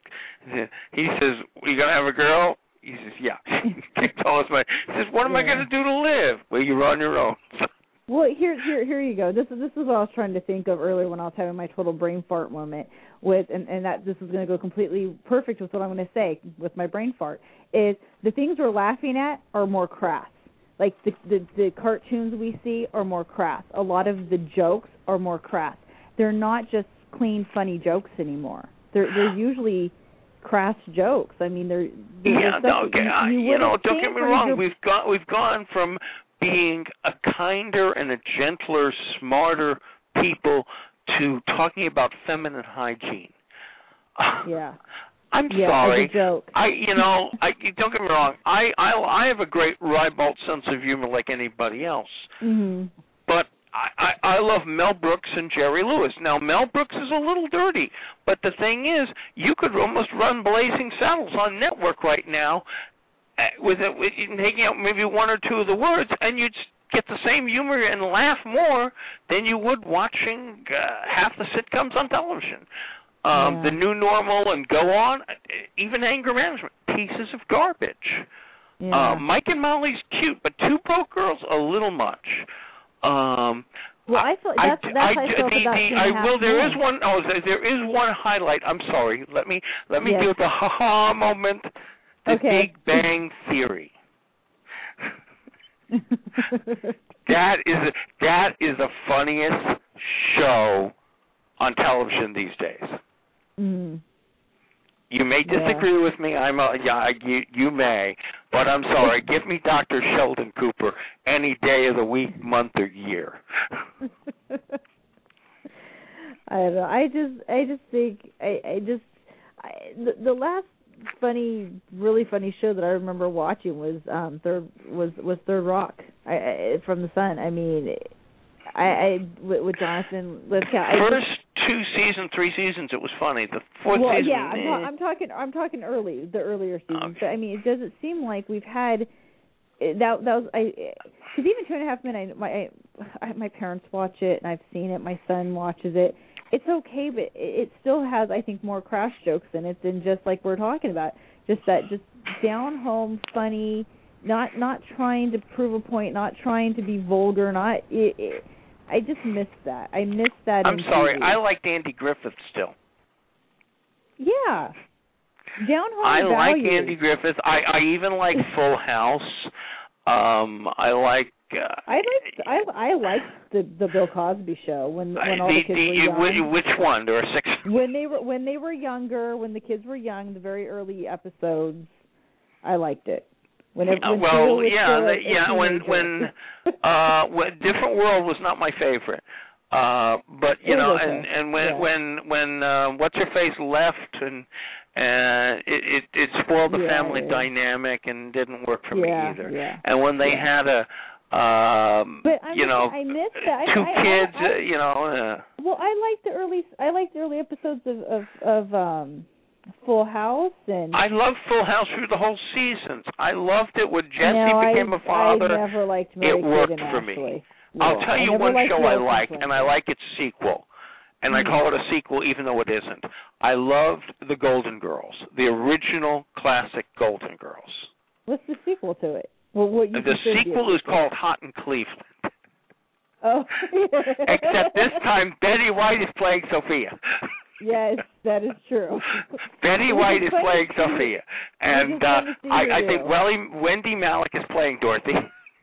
He says, "Are you gonna have a girl?" He says, "Yeah." Can't tell us my. He says, "What am yeah. I gonna do to live?" Well, you're on your own. Well, here, here, here you go. This is this is what I was trying to think of earlier when I was having my total brain fart moment. With and, and that this is going to go completely perfect with what I'm going to say with my brain fart. Is the things we're laughing at are more crass. Like the, the the cartoons we see are more crass. A lot of the jokes are more crass. They're not just clean, funny jokes anymore. They're they're usually crass jokes. I mean, they're, they're yeah. No, okay. You, you, you know, don't get me wrong. We've got we've gone from being a kinder and a gentler, smarter people to talking about feminine hygiene. Yeah. I'm yeah, sorry. As a joke. I, you know, I don't get me wrong. I, I, I have a great ribald sense of humor like anybody else. Mm-hmm. But I, I, I love Mel Brooks and Jerry Lewis. Now, Mel Brooks is a little dirty, but the thing is, you could almost run Blazing Saddles on network right now, with it, with taking out maybe one or two of the words, and you'd get the same humor and laugh more than you would watching uh, half the sitcoms on television. Um, yeah. The New Normal and Go On, even Anger Management, pieces of garbage. Yeah. Uh, Mike and Molly's cute, but Two Broke Girls, a little much. Um, well, I feel that's, that's I, how I I, felt the, about the, I will. There is one. Oh, there, there is one highlight. I'm sorry. Let me let me yes. deal with the ha ha moment. The okay. Big Bang Theory. that is that is the funniest show on television these days. Mm. You may disagree yeah. with me. I'm a, yeah, you, you may, but I'm sorry. Give me Doctor Sheldon Cooper any day of the week, month, or year. I don't know. I just, I just think, I, I just, I, the, the last funny, really funny show that I remember watching was um third was was Third Rock I, I, from the Sun. I mean, I, I with, with Jonathan Lithgow. First two seasons, three seasons, it was funny. The fourth well, season, yeah, I'm, eh. ta- I'm talking, I'm talking early, the earlier seasons. Okay. But I mean, it doesn't seem like we've had that. That was I, because even Two and a Half Men, I, my I, my parents watch it, and I've seen it. My son watches it. It's okay, but it, it still has, I think, more crash jokes in it than just like we're talking about. Just that, just down home, funny, not not trying to prove a point, not trying to be vulgar, not. It, it, I just miss that. I miss that. I'm in sorry. T V. I liked Andy Griffith still. Yeah. Down home I values. like Andy Griffith. I, I even like Full House. Um, I like. Uh, I like I I liked the the Bill Cosby Show when when all the, the kids the, were young. Which one? There are six. When they were when they were younger, when the kids were young, the very early episodes, I liked it. When it, when well, was yeah, still the, a, a yeah. When when uh, when Different World was not my favorite, uh, but you it know, okay. and and when yeah. when when uh, what's her face left, and and it it, it spoiled the yeah, family yeah. dynamic and didn't work for yeah, me either. Yeah. And when they yeah. had a um, but I'm you know, I missed that. two I, kids, I, I, uh, you know. Uh, well, I liked the early I liked the early episodes of of, of um. Full House and I loved Full House through the whole seasons. I loved it when Jesse no, became I, a father. I never liked Mary it worked Kate and for Ashley. me. Yeah. I'll tell I you never one liked show I Wilson like, Twins. and I like its sequel. And mm-hmm. I call it a sequel even though it isn't. I loved The Golden Girls, the original classic Golden Girls. What's the sequel to it? Well, what you the sequel is called Hot in Cleveland. Oh. Except this time Betty White is playing Sophia. Yes, that is true. Betty White is playing Sophia, and uh, I, I think Welly, Wendy Malick is playing Dorothy,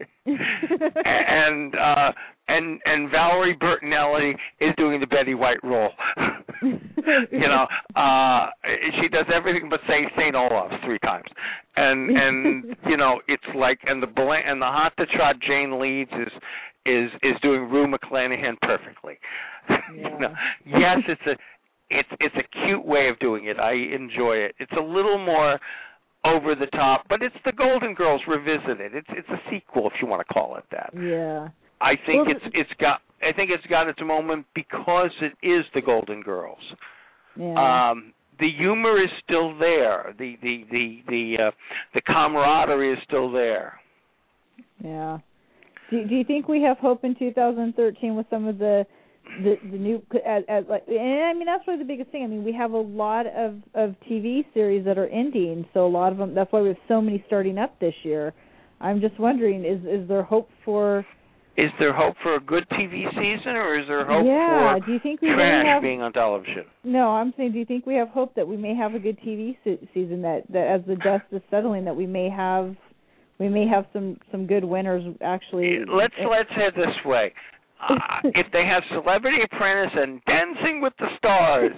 and uh, and and Valerie Bertinelli is doing the Betty White role. You know, uh, she does everything but say Saint Olaf three times, and and you know it's like and the bl- and the hot to trot Jane Leeds is is is doing Rue McClanahan perfectly. Yeah. You know, yes, it's a It's it's a cute way of doing it. I enjoy it. It's a little more over the top, but it's the Golden Girls revisited. It's it's a sequel, if you want to call it that. Yeah. I think well, it's it's got I think it's got its moment because it is the Golden Girls. Yeah. Um, the humor is still there. The the the the uh, the camaraderie is still there. Yeah. Do Do you think we have hope in two thousand thirteen with some of the The the new as, as like and I mean that's really the biggest thing. I mean we have a lot of, of T V series that are ending, so a lot of them. That's why we have so many starting up this year. I'm just wondering, is is there hope for? Is there hope for a good T V season, or is there hope yeah, for do you think we trash have, being on television? No, I'm saying, do you think we have hope that we may have a good T V se- season that, that as the dust is settling, that we may have we may have some, some good winners actually. Let's let's head this way. Uh, if they have Celebrity Apprentice and Dancing with the Stars,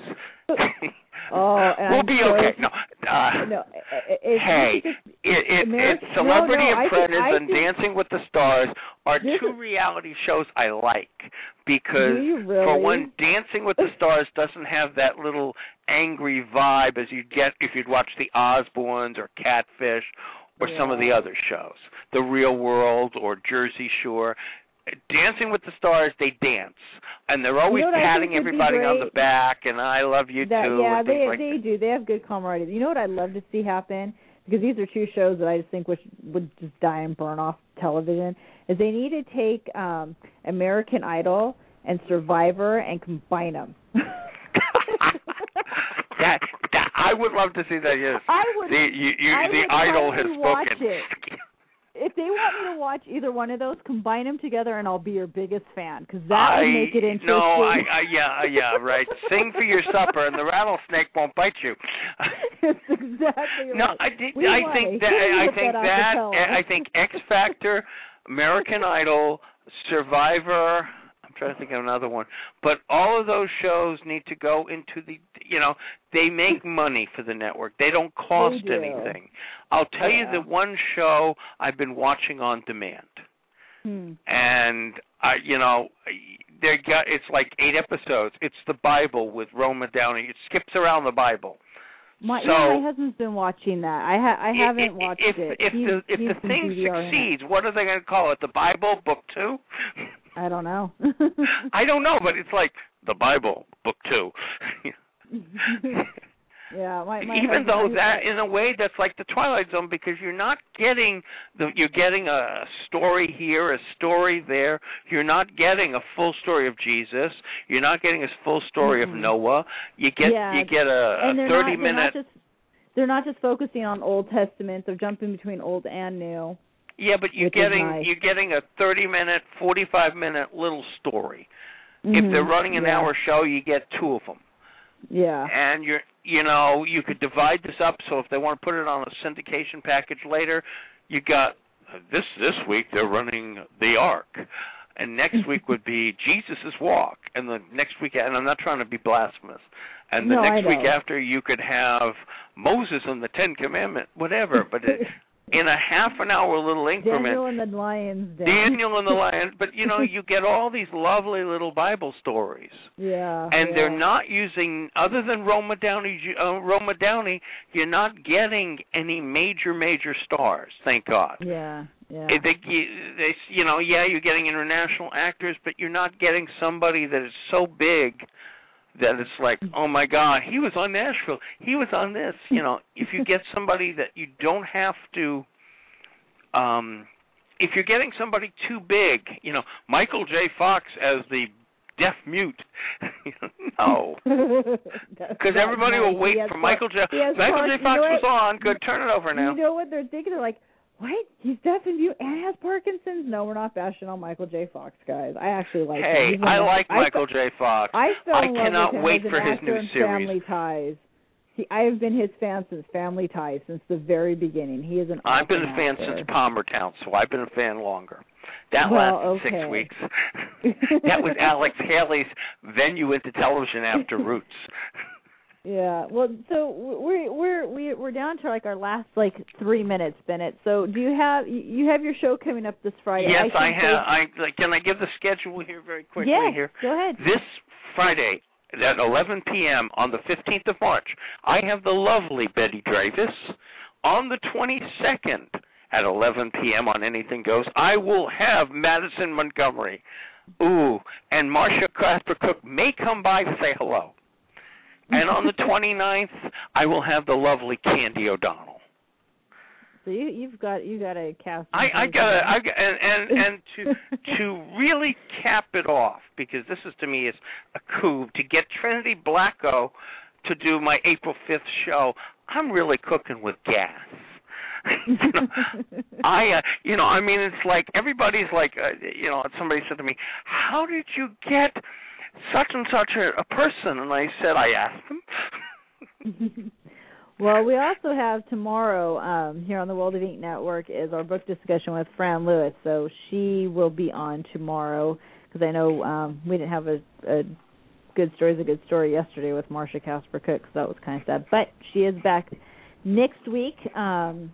oh, and we'll I'm be so, okay. No, uh, no it, hey, just, it, it, America, it's Celebrity no, no, Apprentice I think, I and think, Dancing with the Stars are this two is, reality shows I like because, do you really? for one, Dancing with the Stars doesn't have that little angry vibe as you'd get if you'd watch The Osbournes or Catfish or yeah. some of the other shows, The Real World or Jersey Shore. Dancing with the Stars, they dance, and they're always you know patting everybody on the back, and I love you that, too. Yeah, and they like they that. do. They have good camaraderie. You know what I'd love to see happen? Because these are two shows that I just think would would just die and burn off television. Is they need to take um, American Idol and Survivor and combine them. that, that I would love to see that. Yes, I would. The, you, you, I the would Idol has totally watch spoken. It. If they want me to watch either one of those, combine them together, and I'll be your biggest fan, because that I, would make it interesting. No, I, I, yeah, yeah, right. Sing for your supper, and the rattlesnake won't bite you. That's exactly right. No, I, did, we I won. think He that. I ripped think that, that. off I think X Factor, American Idol, Survivor. I'm trying to think of another one, but all of those shows need to go into the. You know, they make money for the network. They don't cost They do. anything. I'll tell yeah. you the one show I've been watching on demand, hmm. and I, you know, they got it's like eight episodes. It's the Bible with Roma Downey. It skips around the Bible, My, so, yeah, my husband's been watching that. I ha- I haven't watched if, it. If he's, the if he's the thing succeeds, it. what are they going to call it? The Bible, Book Two? I don't know. I don't know, but it's like the Bible, Book Two. Yeah, my, my even husband, though I, that in a way that's like the Twilight Zone, because you're not getting the you're getting a story here, a story there. You're not getting a full story of Jesus. You're not getting a full story mm-hmm. of Noah. You get yeah, you get a, a thirty not, minute. They're not, just, they're not just focusing on Old Testament. They're jumping between Old and New. Yeah, but you're getting nice. you're getting a thirty minute, forty-five minute little story. Mm-hmm. If they're running an yeah. hour show, you get two of them. Yeah. And you're, you know, you could divide this up. So if they want to put it on a syndication package later, you got this. This week they're running the Ark, and next week would be Jesus' Walk, and the next week, and I'm not trying to be blasphemous. And the no, next week after, you could have Moses and the Ten Commandments, whatever. But it, in a half an hour little increment. Daniel and the Lions Den. Daniel and the Lions. But, you know, you get all these lovely little Bible stories. Yeah. And yeah. they're not using, other than Roma Downey, uh, Roma Downey, you're not getting any major, major stars, thank God. Yeah, yeah. They, they, they, you know, yeah, you're getting international actors, but you're not getting somebody that is so big that it's like, oh my God, he was on Nashville, he was on this. You know, if you get somebody that you don't have to, um, if you're getting somebody too big, you know, Michael J. Fox as the deaf mute, no, because everybody nice. will wait for Michael J. Michael J. Fox was on. Good, turn it over now. You know what they're thinking? They're like, what? He's deaf and mute and has Parkinson's? No, we're not bashing on Michael J. Fox, guys. I actually like hey, him. Hey, I the, like I Michael J. Fox. I, fell I in love cannot with him wait as for an his actor new in series. Family Ties. See, I have been his fan since Family Ties, since the very beginning. He is an I've been awesome a fan actor. since Palmertown, so I've been a fan longer. That well, lasted okay. six weeks. That was Alex Haley's venue into television after Roots. Yeah. Well, so we're we're we're we're down to like our last like three minutes, Bennett. So do you have you have your show coming up this Friday? Yes, I, I have. I can I give the schedule here very quickly yes, here. Go ahead. This Friday at eleven p.m. on the fifteenth of March, I have the lovely Betty Dravis. On the twenty-second at eleven p.m. on Anything Goes, I will have Madison Montgomery. Ooh, and Marcia Casper Cook may come by to say hello. And on the twenty-ninth, I will have the lovely Candy O'Donnell. So you, you've got you got a cast. I, I got to, I got, and and, and to to really cap it off, because this is to me is a coup to get Trinity Blacko to do my April fifth show. I'm really cooking with gas. you know, I, uh, you know, I mean, it's like everybody's like, uh, you know, somebody said to me, "How did you get such and such a, a person?" And I said, I asked them. Well, we also have tomorrow um, here on the World of Ink Network is our book discussion with Fran Lewis. So she will be on tomorrow, because I know um, we didn't have a, a good story is a good story yesterday with Marcia Casper Cook, so that was kind of sad. But she is back next week. Um,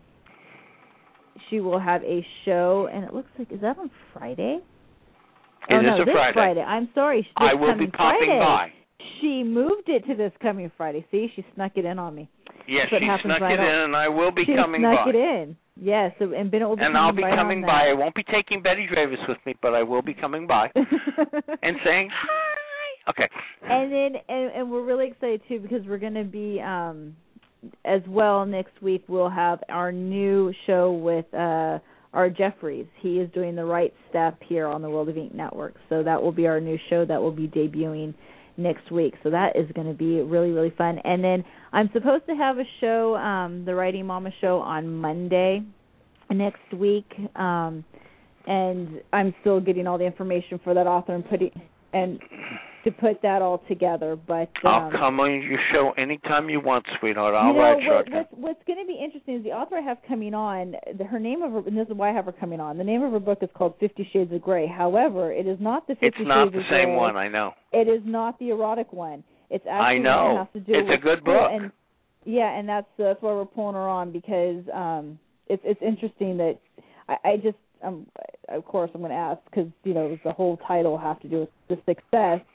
she will have a show, and it looks like, is that on Friday? It oh, is no, a this Friday. Friday. I'm sorry. This I will be popping Friday. by. She moved it to this coming Friday. See, she snuck it in on me. Yes, That's she snuck right it in, and I will be she coming snuck by. it in. Yes, so, and Bennett will be and coming I'll be by coming on by. that. I won't be taking Betty Dravis with me, but I will be coming by and saying hi. Okay. And then, and, and we're really excited too, because we're going to be um, as well next week. We'll have our new show with uh, our Jeffries. He is doing The Right Step here on the World of Ink Network, so that will be our new show that will be debuting next week. So that is going to be really, really fun. And then I'm supposed to have a show, um, the Writing Mama show, on Monday next week, um, and I'm still getting all the information for that author and putting and to put that all together. But um, I'll come on your show anytime you want, sweetheart. I'll you know, ride what, shotgun. what's, what's going to be interesting is the author I have coming on, the, her name of her, and this is why I have her coming on, the name of her book is called Fifty Shades of Grey. However, it is not the Fifty It's Shades not of the Grey. same one, I know. It is not the erotic one. It's actually I know. Has to do it's with a good book. And, yeah, and that's that's why we're pulling her on, because um, it's it's interesting that I, I just um, of course I'm going to ask, because you know the whole title will have to do with the success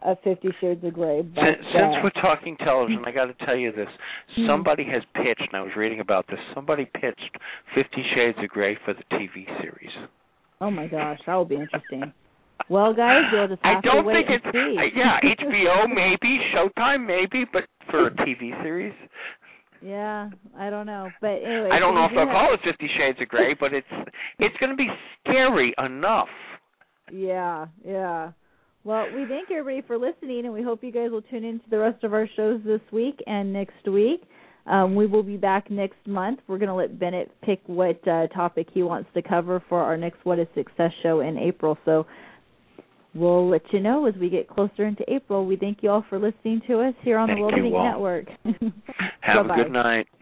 of Fifty Shades of Grey. But, since, since uh, we're talking television, I got to tell you this. Somebody has pitched, and I was reading about this, somebody pitched Fifty Shades of Grey for the T V series. Oh, my gosh. That will be interesting. Well, guys, you'll just have I don't to wait think and it's, see. uh, yeah, H B O maybe, Showtime maybe, but for a T V series? Yeah, I don't know. But anyway. I don't so know if they'll have... call it Fifty Shades of Grey, but it's it's going to be scary enough. Yeah, yeah. Well, we thank everybody for listening, and we hope you guys will tune in to the rest of our shows this week and next week. Um, we will be back next month. We're going to let Bennett pick what uh, topic he wants to cover for our next What is Success show in April. So we'll let you know as we get closer into April. We thank you all for listening to us here on Thank the World of Ink all. Network. Have Bye-bye. a good night.